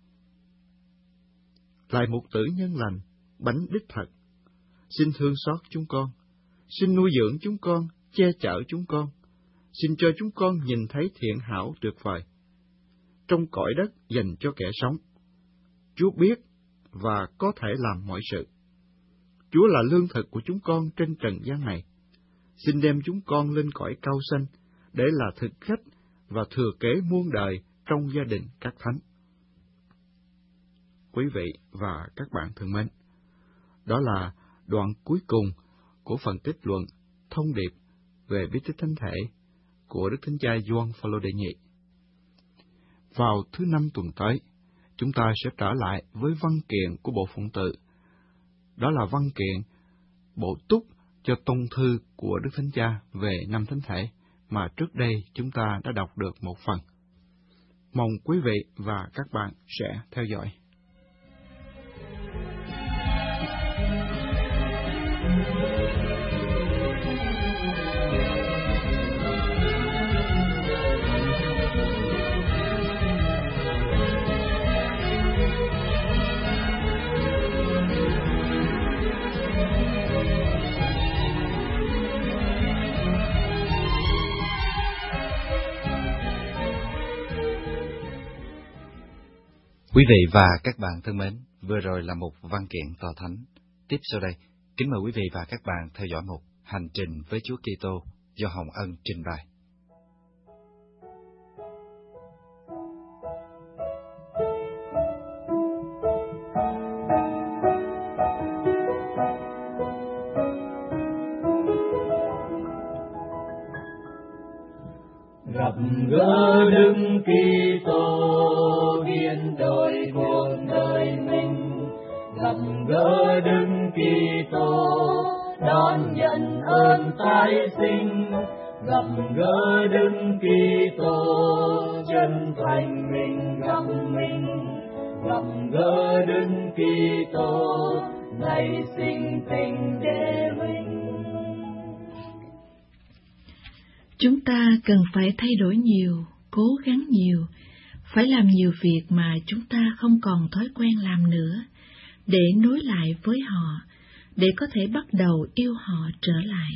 C: Lạy Mục Tử nhân lành, bánh đích thật, xin thương xót chúng con, xin nuôi dưỡng chúng con, che chở chúng con, xin cho chúng con nhìn thấy thiện hảo tuyệt vời trong cõi đất dành cho kẻ sống. Chúa biết và có thể làm mọi sự. Chúa là lương thực của chúng con trên trần gian này. Xin đem chúng con lên cõi cao xanh để là thực khách và thừa kế muôn đời trong gia đình các thánh. Quý vị và các bạn thân mến, đó là đoạn cuối cùng của phần kết luận thông điệp về bí tích thánh thể của Đức Thánh Cha Gioan Phaolô đệ nhị. Vào thứ năm tuần tới, chúng ta sẽ trở lại với văn kiện của bộ phụng tự. Đó là văn kiện bổ túc cho tông thư của Đức Thánh Cha về năm thánh thể mà trước đây chúng ta đã đọc được một phần. Mong quý vị và các bạn sẽ theo dõi.
B: Quý vị và các bạn thân mến, vừa rồi là một văn kiện tòa thánh. Tiếp sau đây, kính mời quý vị và các bạn theo dõi một hành trình với Chúa Kitô do Hồng Ân trình bày.
F: Gặp gỡ Đức Kitô biến đổi cuộc đời mình, gặp gỡ Đức Kitô đón nhận ơn tái sinh, gặp gỡ Đức Kitô chân thành mình gặp mình, gặp gỡ Đức Kitô ngày sinh tình để mình.
G: Chúng ta cần phải thay đổi nhiều, cố gắng nhiều, phải làm nhiều việc mà chúng ta không còn thói quen làm nữa, để nối lại với họ, để có thể bắt đầu yêu họ trở lại.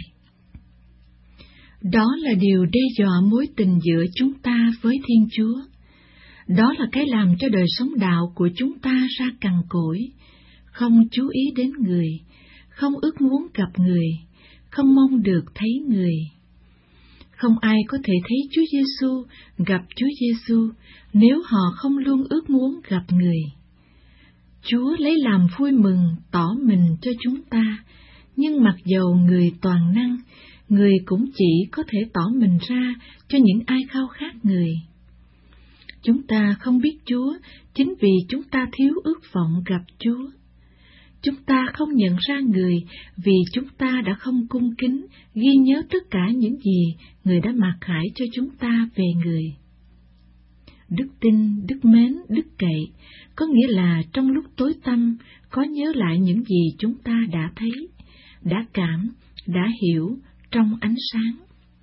G: Đó là điều đe dọa mối tình giữa chúng ta với Thiên Chúa. Đó là cái làm cho đời sống đạo của chúng ta ra cằn cỗi, không chú ý đến người, không ước muốn gặp người, không mong được thấy người. Không ai có thể thấy Chúa Giêsu, gặp Chúa Giêsu nếu họ không luôn ước muốn gặp người. Chúa lấy làm vui mừng tỏ mình cho chúng ta, nhưng mặc dầu người toàn năng, người cũng chỉ có thể tỏ mình ra cho những ai khao khát người. Chúng ta không biết Chúa chính vì chúng ta thiếu ước vọng gặp Chúa. Chúng ta không nhận ra người vì chúng ta đã không cung kính, ghi nhớ tất cả những gì người đã mặc khải cho chúng ta về người. Đức tin, đức mến, đức cậy có nghĩa là trong lúc tối tăm có nhớ lại những gì chúng ta đã thấy, đã cảm, đã hiểu trong ánh sáng.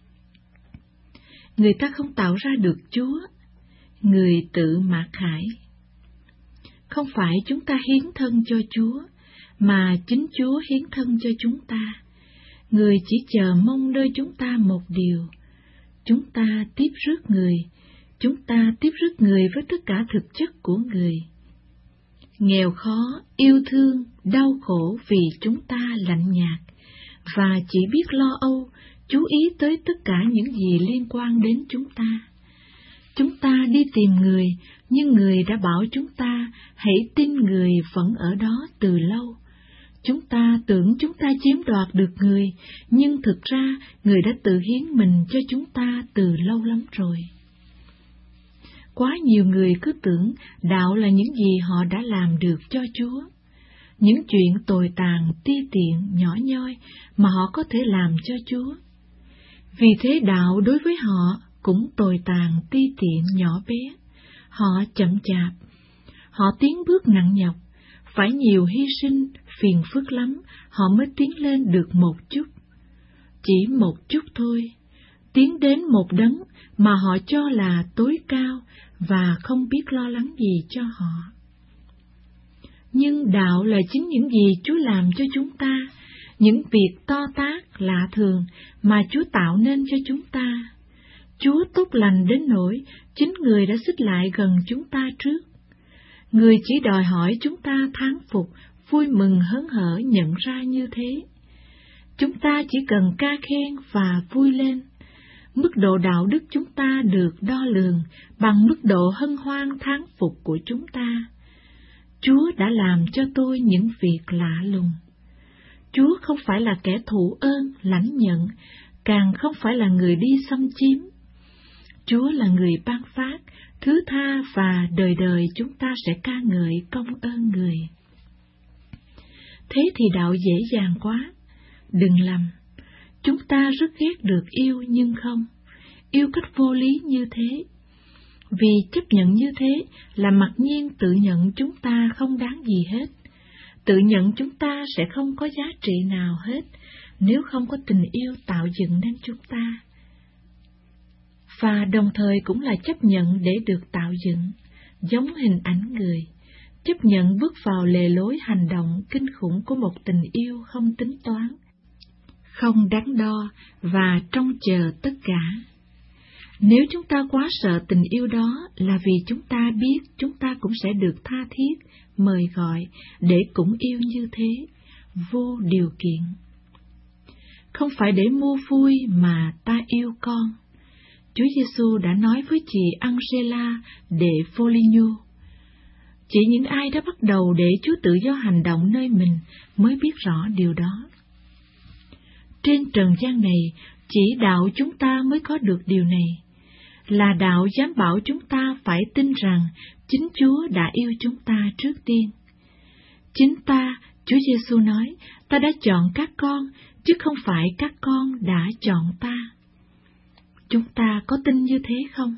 G: Người ta không tạo ra được Chúa, người tự mặc khải. Không phải chúng ta hiến thân cho Chúa, mà chính Chúa hiến thân cho chúng ta. Người chỉ chờ mong nơi chúng ta một điều: chúng ta tiếp rước người, chúng ta tiếp rước người với tất cả thực chất của người. Nghèo khó, yêu thương, đau khổ vì chúng ta lạnh nhạt, và chỉ biết lo âu, chú ý tới tất cả những gì liên quan đến chúng ta. Chúng ta đi tìm người, nhưng người đã bảo chúng ta hãy tin người vẫn ở đó từ lâu. Chúng ta tưởng chúng ta chiếm đoạt được người, nhưng thực ra người đã tự hiến mình cho chúng ta từ lâu lắm rồi. Quá nhiều người cứ tưởng đạo là những gì họ đã làm được cho Chúa, những chuyện tồi tàn, ti tiện, nhỏ nhoi mà họ có thể làm cho Chúa. Vì thế đạo đối với họ cũng tồi tàn, ti tiện, nhỏ bé. Họ chậm chạp, họ tiến bước nặng nhọc, phải nhiều hy sinh, phiền phức lắm, họ mới tiến lên được một chút. Chỉ một chút thôi, tiến đến một đấng mà họ cho là tối cao và không biết lo lắng gì cho họ. Nhưng đạo là chính những gì Chúa làm cho chúng ta, những việc to tát, lạ thường mà Chúa tạo nên cho chúng ta. Chúa tốt lành đến nỗi chính người đã xích lại gần chúng ta trước. Người chỉ đòi hỏi chúng ta thán phục, vui mừng hớn hở nhận ra như thế. Chúng ta chỉ cần ca khen và vui lên. Mức độ đạo đức chúng ta được đo lường bằng mức độ hân hoan thán phục của chúng ta. Chúa đã làm cho tôi những việc lạ lùng. Chúa không phải là kẻ thụ ơn, lãnh nhận, càng không phải là người đi xâm chiếm. Chúa là người ban phát, thứ tha và đời đời chúng ta sẽ ca ngợi công ơn người. Thế thì đạo dễ dàng quá. Đừng lầm, chúng ta rất ghét được yêu nhưng không, yêu cách vô lý như thế. Vì chấp nhận như thế là mặc nhiên tự nhận chúng ta không đáng gì hết, tự nhận chúng ta sẽ không có giá trị nào hết nếu không có tình yêu tạo dựng nên chúng ta. Và đồng thời cũng là chấp nhận để được tạo dựng, giống hình ảnh người, chấp nhận bước vào lề lối hành động kinh khủng của một tình yêu không tính toán, không đắn đo và trông chờ tất cả. Nếu chúng ta quá sợ tình yêu đó là vì chúng ta biết chúng ta cũng sẽ được tha thiết, mời gọi để cũng yêu như thế, vô điều kiện. Không phải để mua vui mà ta yêu con. Chúa Giêsu đã nói với chị Angela de Foligno, chỉ những ai đã bắt đầu để Chúa tự do hành động nơi mình mới biết rõ điều đó. Trên trần gian này, chỉ đạo chúng ta mới có được điều này, là đạo dám bảo chúng ta phải tin rằng chính Chúa đã yêu chúng ta trước tiên. Chính ta, Chúa Giêsu nói, ta đã chọn các con, chứ không phải các con đã chọn ta. Chúng ta có tin như thế không?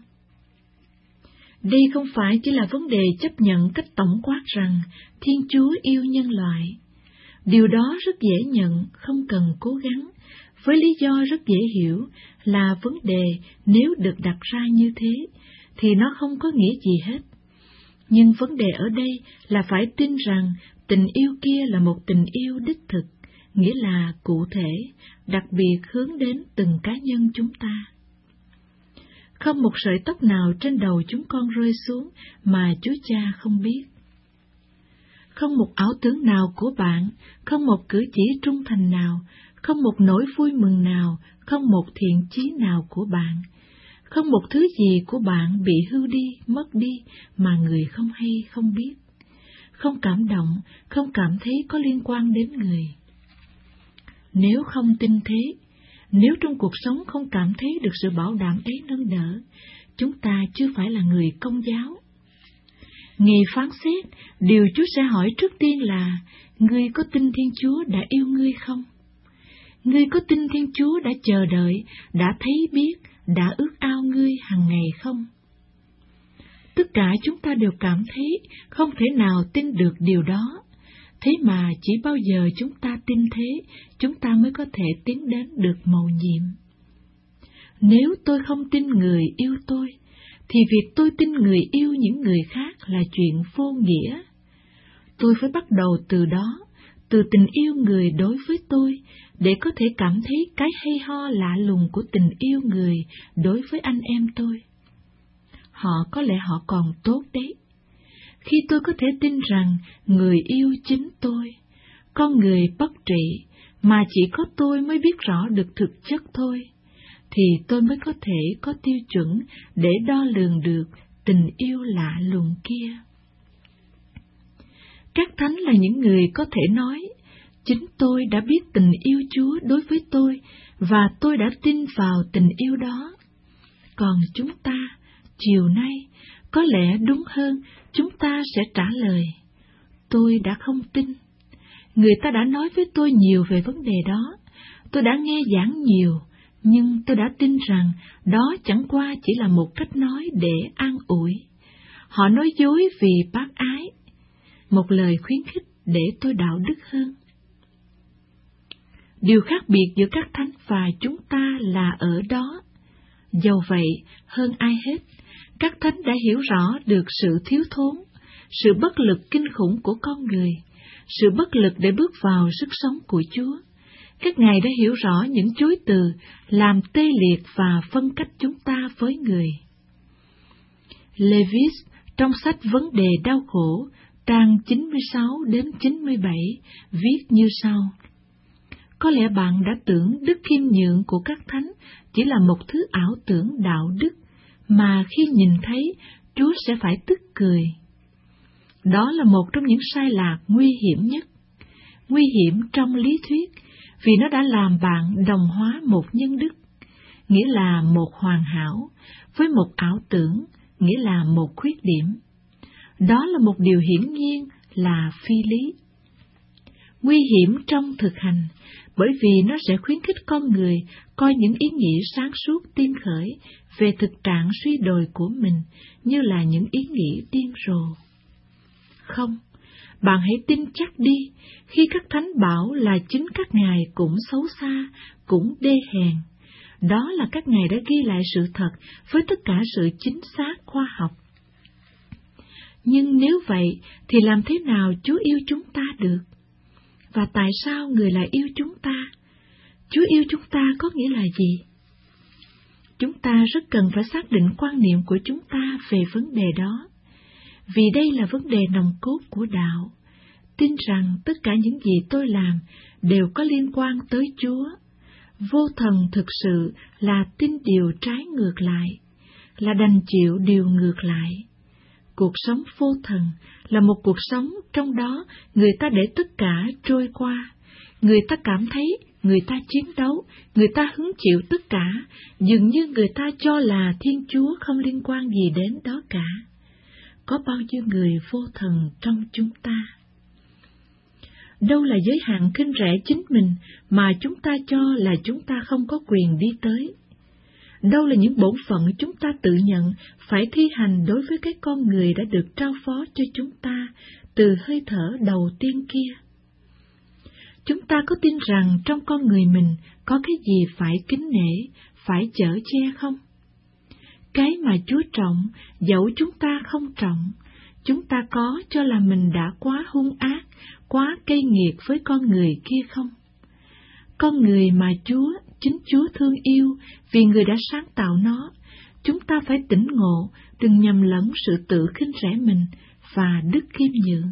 G: Đây không phải chỉ là vấn đề chấp nhận cách tổng quát rằng Thiên Chúa yêu nhân loại. Điều đó rất dễ nhận, không cần cố gắng, với lý do rất dễ hiểu là vấn đề nếu được đặt ra như thế, thì nó không có nghĩa gì hết. Nhưng vấn đề ở đây là phải tin rằng tình yêu kia là một tình yêu đích thực, nghĩa là cụ thể, đặc biệt hướng đến từng cá nhân chúng ta. Không một sợi tóc nào trên đầu chúng con rơi xuống mà Chúa Cha không biết. Không một ảo tưởng nào của bạn, không một cử chỉ trung thành nào, không một nỗi vui mừng nào, không một thiện chí nào của bạn, không một thứ gì của bạn bị hư đi, mất đi mà người không hay không biết, không cảm động, không cảm thấy có liên quan đến người. Nếu không tin thế, nếu trong cuộc sống không cảm thấy được sự bảo đảm ấy nâng đỡ, chúng ta chưa phải là người Công giáo. Ngày phán xét, điều Chúa sẽ hỏi trước tiên là, ngươi có tin Thiên Chúa đã yêu ngươi không? Ngươi có tin Thiên Chúa đã chờ đợi, đã thấy biết, đã ước ao ngươi hàng ngày không? Tất cả chúng ta đều cảm thấy không thể nào tin được điều đó. Thế mà chỉ bao giờ chúng ta tin thế, chúng ta mới có thể tiến đến được mầu nhiệm. Nếu tôi không tin người yêu tôi, thì việc tôi tin người yêu những người khác là chuyện vô nghĩa. Tôi phải bắt đầu từ đó, từ tình yêu người đối với tôi, để có thể cảm thấy cái hay ho lạ lùng của tình yêu người đối với anh em tôi. Họ có lẽ họ còn tốt đấy. Khi tôi có thể tin rằng người yêu chính tôi, con người bất trị, mà chỉ có tôi mới biết rõ được thực chất thôi, thì tôi mới có thể có tiêu chuẩn để đo lường được tình yêu lạ lùng kia. Các thánh là những người có thể nói, chính tôi đã biết tình yêu Chúa đối với tôi, và tôi đã tin vào tình yêu đó. Còn chúng ta, chiều nay, có lẽ đúng hơn, chúng ta sẽ trả lời, tôi đã không tin. Người ta đã nói với tôi nhiều về vấn đề đó, tôi đã nghe giảng nhiều, nhưng tôi đã tin rằng đó chẳng qua chỉ là một cách nói để an ủi. Họ nói dối vì bác ái, một lời khuyến khích để tôi đạo đức hơn. Điều khác biệt giữa các thánh và chúng ta là ở đó. Dầu vậy, hơn ai hết, các thánh đã hiểu rõ được sự thiếu thốn, sự bất lực kinh khủng của con người, sự bất lực để bước vào sức sống của Chúa. Các ngài đã hiểu rõ những chối từ làm tê liệt và phân cách chúng ta với người. Levis trong sách Vấn đề đau khổ, trang chín mươi sáu đến chín mươi bảy, viết như sau. Có lẽ bạn đã tưởng đức khiêm nhượng của các thánh chỉ là một thứ ảo tưởng đạo đức, mà khi nhìn thấy, Chúa sẽ phải tức cười. Đó là một trong những sai lạc nguy hiểm nhất. Nguy hiểm trong lý thuyết, vì nó đã làm bạn đồng hóa một nhân đức, nghĩa là một hoàn hảo, với một ảo tưởng, nghĩa là một khuyết điểm. Đó là một điều hiển nhiên là phi lý. Nguy hiểm trong thực hành, bởi vì nó sẽ khuyến khích con người coi những ý nghĩ sáng suốt tiên khởi về thực trạng suy đồi của mình như là những ý nghĩ điên rồ. Không, bạn hãy tin chắc đi, khi các thánh bảo là chính các ngài cũng xấu xa, cũng đê hèn. Đó là các ngài đã ghi lại sự thật với tất cả sự chính xác khoa học. Nhưng nếu vậy, thì làm thế nào Chúa yêu chúng ta được? Và tại sao người lại yêu chúng ta? Chúa yêu chúng ta có nghĩa là gì? Chúng ta rất cần phải xác định quan niệm của chúng ta về vấn đề đó, vì đây là vấn đề nòng cốt của đạo. Tin rằng tất cả những gì tôi làm đều có liên quan tới Chúa. Vô thần thực sự là tin điều trái ngược lại, là đành chịu điều ngược lại. Cuộc sống vô thần là một cuộc sống trong đó người ta để tất cả trôi qua. Người ta cảm thấy, người ta chiến đấu, người ta hứng chịu tất cả, dường như người ta cho là Thiên Chúa không liên quan gì đến đó cả. Có bao nhiêu người vô thần trong chúng ta? Đâu là giới hạn khinh rẻ chính mình mà chúng ta cho là chúng ta không có quyền đi tới? Đâu là những bổn phận chúng ta tự nhận phải thi hành đối với cái con người đã được trao phó cho chúng ta từ hơi thở đầu tiên kia? Chúng ta có tin rằng trong con người mình có cái gì phải kính nể, phải chở che không? Cái mà Chúa trọng, dẫu chúng ta không trọng, chúng ta có cho là mình đã quá hung ác, quá cay nghiệt với con người kia không? Con người mà Chúa, chính Chúa thương yêu vì người đã sáng tạo nó, chúng ta phải tỉnh ngộ, đừng nhầm lẫn sự tự khinh rẻ mình và đức khiêm nhượng.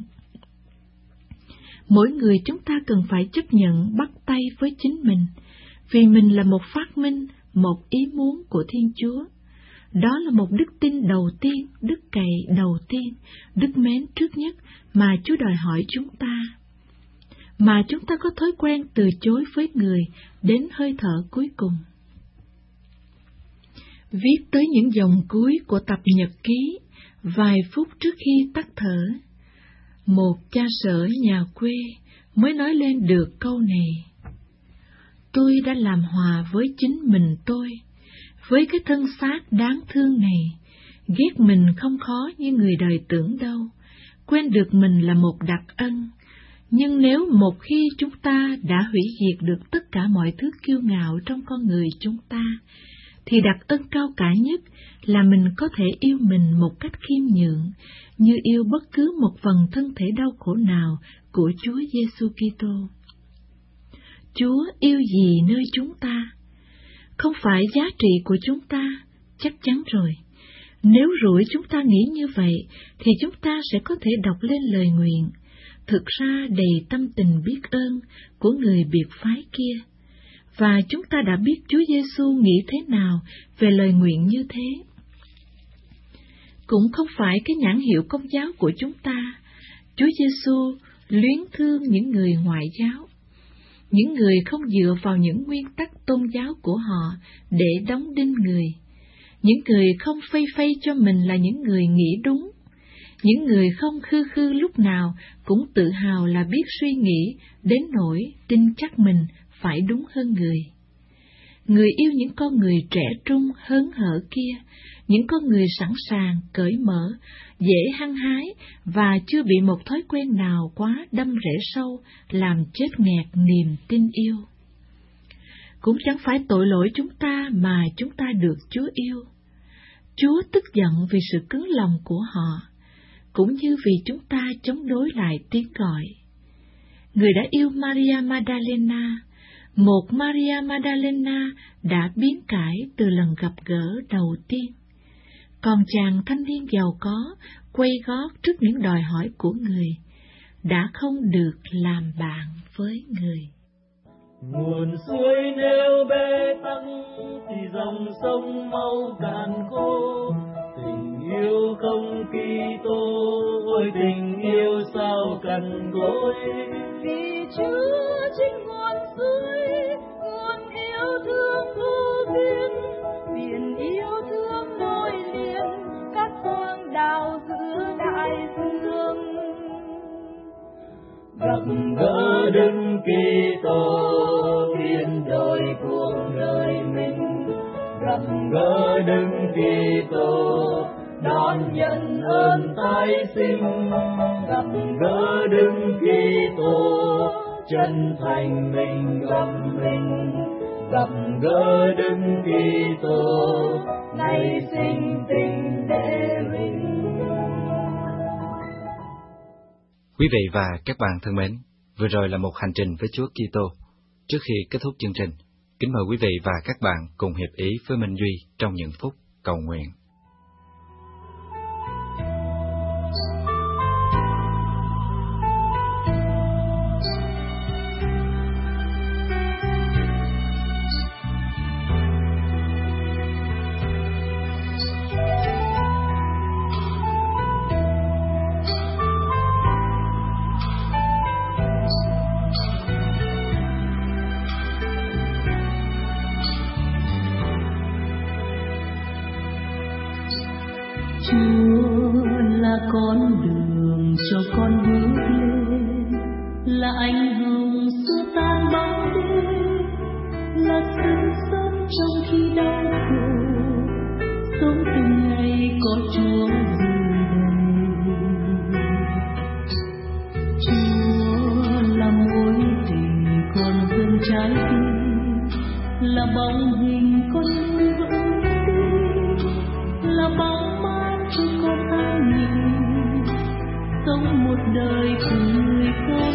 G: Mỗi người chúng ta cần phải chấp nhận bắt tay với chính mình, vì mình là một phát minh, một ý muốn của Thiên Chúa. Đó là một đức tin đầu tiên, đức cậy đầu tiên, đức mến trước nhất mà Chúa đòi hỏi chúng ta. Mà chúng ta có thói quen từ chối với người đến hơi thở cuối cùng. Viết tới những dòng cuối của tập nhật ký Vài phút trước khi tắt thở, một cha sở nhà quê mới nói lên được câu này: tôi đã làm hòa với chính mình tôi, với cái thân xác đáng thương này. Ghét mình không khó như người đời tưởng đâu, quên được mình là một đặc ân. Nhưng nếu một khi chúng ta đã hủy diệt được tất cả mọi thứ kiêu ngạo trong con người chúng ta, thì đặc ân cao cả nhất là mình có thể yêu mình một cách khiêm nhượng, như yêu bất cứ một phần thân thể đau khổ nào của Chúa Giêsu Kitô. Chúa yêu gì nơi chúng ta? Không phải giá trị của chúng ta, chắc chắn rồi. Nếu rủi chúng ta nghĩ như vậy, thì chúng ta sẽ có thể đọc lên lời nguyện, thực ra đầy tâm tình biết ơn của người biệt phái kia. Và chúng ta đã biết Chúa Giêsu nghĩ thế nào về lời nguyện như thế. Cũng không phải cái nhãn hiệu công giáo của chúng ta. Chúa Giêsu luyến thương những người ngoại giáo, những người không dựa vào những nguyên tắc tôn giáo của họ để đóng đinh người, những người không phây phây cho mình là những người nghĩ đúng, những người không khư khư lúc nào cũng tự hào là biết suy nghĩ đến nỗi tin chắc mình phải đúng hơn người. Người yêu những con người trẻ trung hớn hở kia, những con người sẵn sàng, cởi mở, dễ hăng hái và chưa bị một thói quen nào quá đâm rễ sâu làm chết nghẹt niềm tin yêu. Cũng chẳng phải tội lỗi chúng ta mà chúng ta được Chúa yêu. Chúa tức giận vì sự cứng lòng của họ, cũng như vì chúng ta chống đối lại tiếng gọi. Người đã yêu Maria Magdalena, một Maria Magdalena đã biến cải từ lần gặp gỡ đầu tiên. Còn chàng thanh niên giàu có, quay gót trước những đòi hỏi của người, đã không được làm bạn với người.
F: Nguồn suối nếu bê tắc thì dòng sông mau cạn khô. Tình yêu không Kitô, ôi tình yêu sao cằn cỗi.
H: Vì Chúa chính nguồn suối, nguồn yêu thương vô biên, biển yêu thương nối liền các quang đảo giữa đại dương.
F: Gặp gỡ Đức Kitô biến đổi cuộc đời mình, gặp gỡ Đức Kitô đón nhận ơn tái sinh, gặp gỡ Đức Kitô chân thành mình gặp mình, gặp gỡ Đức Kitô ngày sinh tình để mình.
B: Quý vị và các bạn thân mến, vừa rồi là một hành trình với Chúa Kitô. Trước khi kết thúc chương trình, kính mời quý vị và các bạn cùng hiệp ý với Minh Duy trong những phút cầu nguyện.
H: Chúa là con đường cho con bước lên, là anh hùng xua tan bóng đêm, là sương sớm trong khi đau khổ, sống từng ngày có Chúa dìu đầy. Chúa là mối tình còn vương trái tim, là bóng hình con người vững tin, là bóng cho con ta nhìn, sống một đời cùng người con.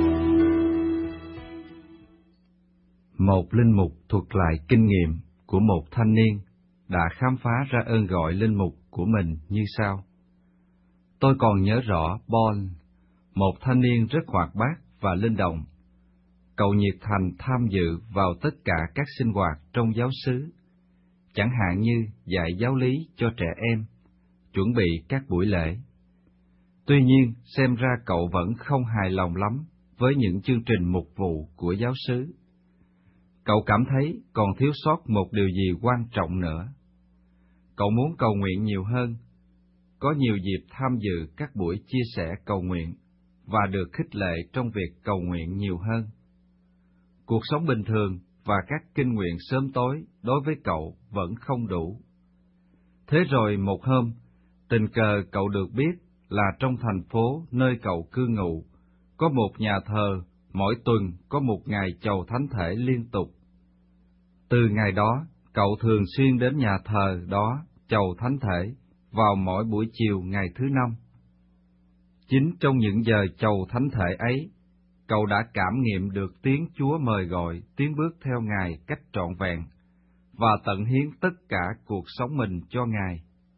D: Một linh mục thuật lại kinh nghiệm của một thanh niên đã khám phá ra ơn gọi linh mục của mình như sau. Tôi còn nhớ rõ Paul, một thanh niên rất hoạt bát và linh động. Cậu nhiệt thành tham dự vào tất cả các sinh hoạt trong giáo xứ, chẳng hạn như dạy giáo lý cho trẻ em, chuẩn bị các buổi lễ. Tuy nhiên, xem ra cậu vẫn không hài lòng lắm với những chương trình mục vụ của giáo xứ. Cậu cảm thấy còn thiếu sót một điều gì quan trọng nữa. Cậu muốn cầu nguyện nhiều hơn. có nhiều dịp tham dự các buổi chia sẻ cầu nguyện và được khích lệ trong việc cầu nguyện nhiều hơn. Cuộc sống bình thường và các kinh nguyện sớm tối đối với cậu vẫn không đủ. Thế rồi một hôm, tình cờ cậu được biết là trong thành phố nơi cậu cư ngụ, có một nhà thờ mỗi tuần có một ngày chầu thánh thể liên tục. Từ ngày đó, cậu thường xuyên đến nhà thờ đó chầu thánh thể vào mỗi buổi chiều ngày thứ năm. Chính trong những giờ chầu thánh thể ấy, cậu đã cảm nghiệm được tiếng Chúa mời gọi tiến bước theo Ngài cách trọn vẹn và tận hiến tất cả cuộc sống mình cho Ngài.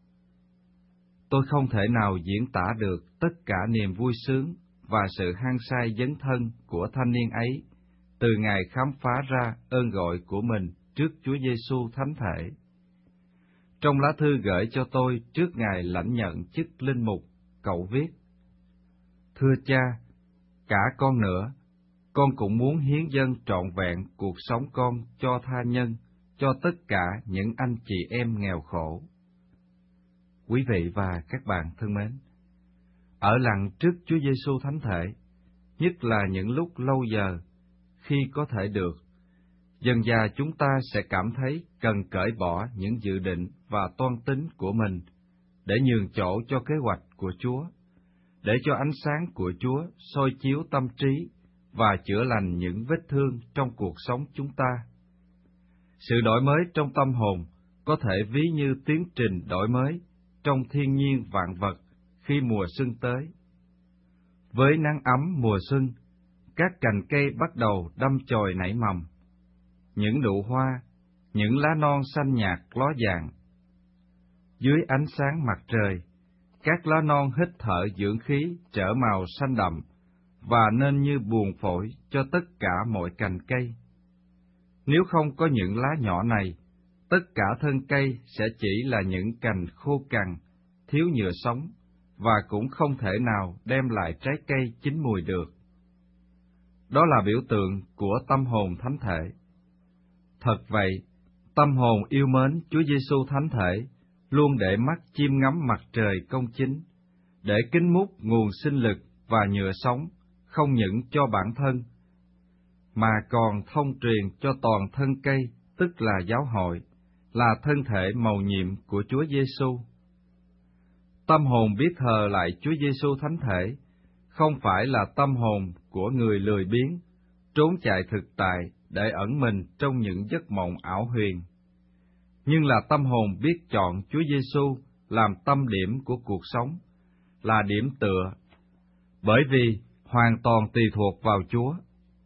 D: Tôi không thể nào diễn tả được tất cả niềm vui sướng và sự hăng say dấn thân của thanh niên ấy từ ngày khám phá ra ơn gọi của mình trước Chúa Giêsu thánh thể. Trong lá thư gửi cho tôi trước ngày lãnh nhận chức linh mục, cậu viết: Thưa cha, cả con nữa, con cũng muốn hiến dâng trọn vẹn cuộc sống con cho tha nhân, cho tất cả những anh chị em nghèo khổ. Quý vị và các bạn thân mến, ở lặng trước Chúa Giêsu thánh thể, nhất là những lúc lâu giờ, khi có thể được, dần dà chúng ta sẽ cảm thấy cần cởi bỏ những dự định và toan tính của mình để nhường chỗ cho kế hoạch của Chúa, để cho ánh sáng của Chúa soi chiếu tâm trí và chữa lành những vết thương trong cuộc sống chúng ta. Sự đổi mới trong tâm hồn có thể ví như tiến trình đổi mới trong thiên nhiên vạn vật khi mùa xuân tới. Với nắng ấm mùa xuân, các cành cây bắt đầu đâm chồi nảy mầm, những nụ hoa, những lá non xanh nhạt ló dạng. Dưới ánh sáng mặt trời, các lá non hít thở dưỡng khí trở màu xanh đậm và nên như buồng phổi cho tất cả mọi cành cây. Nếu không có những lá nhỏ này, tất cả thân cây sẽ chỉ là những cành khô cằn, thiếu nhựa sống và cũng không thể nào đem lại trái cây chín mùi được. Đó là biểu tượng của tâm hồn thánh thể. Thật vậy, tâm hồn yêu mến Chúa Giêsu thánh thể luôn để mắt chiêm ngắm mặt trời công chính, để kính múc nguồn sinh lực và nhựa sống không những cho bản thân, mà còn thông truyền cho toàn thân cây, tức là giáo hội, là thân thể mầu nhiệm của Chúa Giêsu. Tâm hồn biết thờ lại Chúa Giêsu thánh thể không phải là tâm hồn của người lười biếng, trốn chạy thực tại để ẩn mình trong những giấc mộng ảo huyền, nhưng là tâm hồn biết chọn Chúa Giêsu làm tâm điểm của cuộc sống, là điểm tựa, bởi vì hoàn toàn tùy thuộc vào Chúa.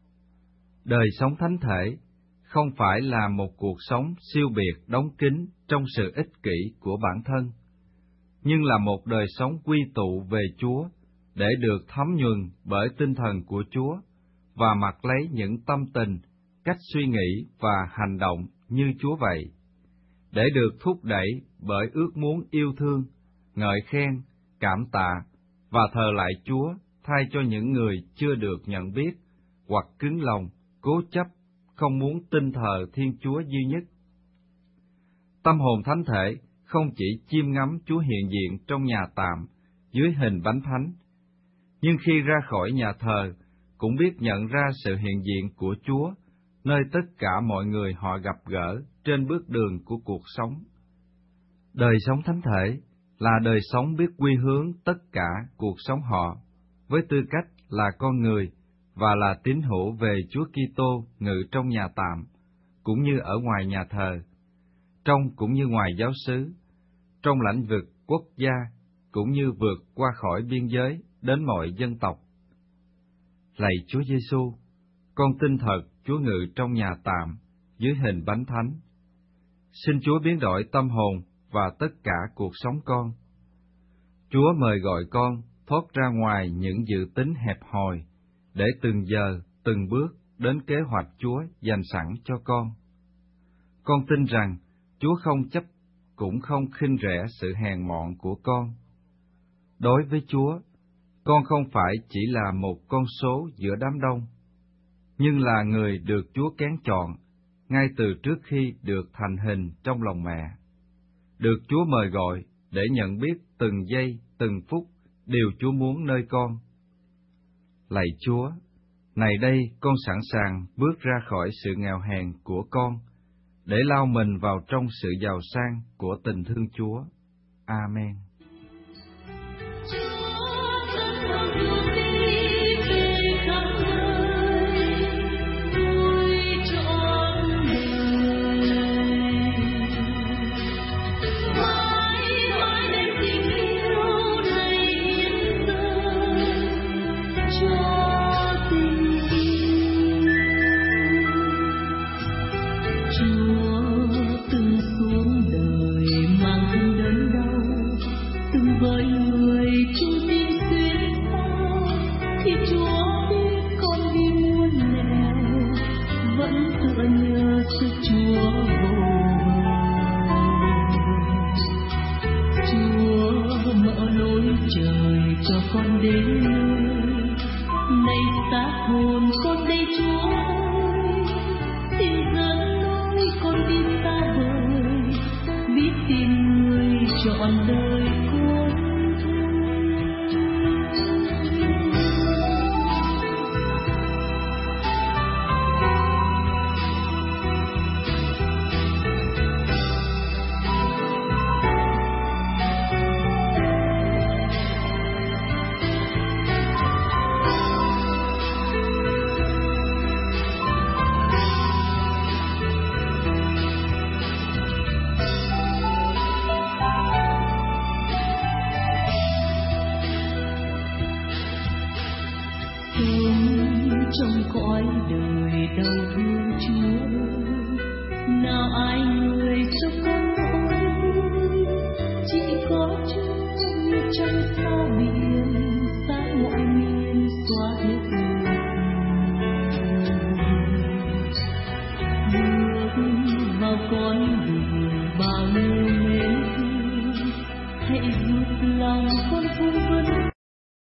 D: Đời sống thánh thể không phải là một cuộc sống siêu biệt đóng kín trong sự ích kỷ của bản thân, nhưng là một đời sống quy tụ về Chúa để được thấm nhuần bởi tinh thần của Chúa và mặc lấy những tâm tình, cách suy nghĩ và hành động như Chúa vậy, để được thúc đẩy bởi ước muốn yêu thương, ngợi khen, cảm tạ và thờ lại Chúa thay cho những người chưa được nhận biết hoặc cứng lòng, cố chấp, không muốn tin thờ Thiên Chúa duy nhất. Tâm hồn thánh thể không chỉ chiêm ngắm Chúa hiện diện trong nhà tạm dưới hình bánh thánh, nhưng khi ra khỏi nhà thờ cũng biết nhận ra sự hiện diện của Chúa nơi tất cả mọi người họ gặp gỡ trên bước đường của cuộc sống. Đời sống thánh thể là đời sống biết quy hướng tất cả cuộc sống họ với tư cách là con người và là tín hữu về Chúa Kitô ngự trong nhà tạm, cũng như ở ngoài nhà thờ, trong cũng như ngoài giáo xứ, trong lãnh vực quốc gia, cũng như vượt qua khỏi biên giới đến mọi dân tộc. Lạy Chúa Giêsu, con tin thật Chúa ngự trong nhà tạm dưới hình bánh thánh. Xin Chúa biến đổi tâm hồn và tất cả cuộc sống con. Chúa mời gọi con thoát ra ngoài những dự tính hẹp hòi, để từng giờ, từng bước đến kế hoạch Chúa dành sẵn cho con. Con tin rằng Chúa không chấp cũng không khinh rẻ sự hèn mọn của con. Đối với Chúa, con không phải chỉ là một con số giữa đám đông, nhưng là người được Chúa kén chọn ngay từ trước khi được thành hình trong lòng mẹ, được Chúa mời gọi để nhận biết từng giây, từng phút điều Chúa muốn nơi con. Lạy Chúa, này đây con sẵn sàng bước ra khỏi sự nghèo hèn của con, để lao mình vào trong sự giàu sang của tình thương Chúa. Amen.
H: Trong cõi đời đau thương Chúa, nào ai người cho con nỗi, chỉ có Chúa như trăng sao biển, sáng mọi miền xóa hết bước vào con đường bao nhiêu mến thương, hãy giúp lòng con vun vân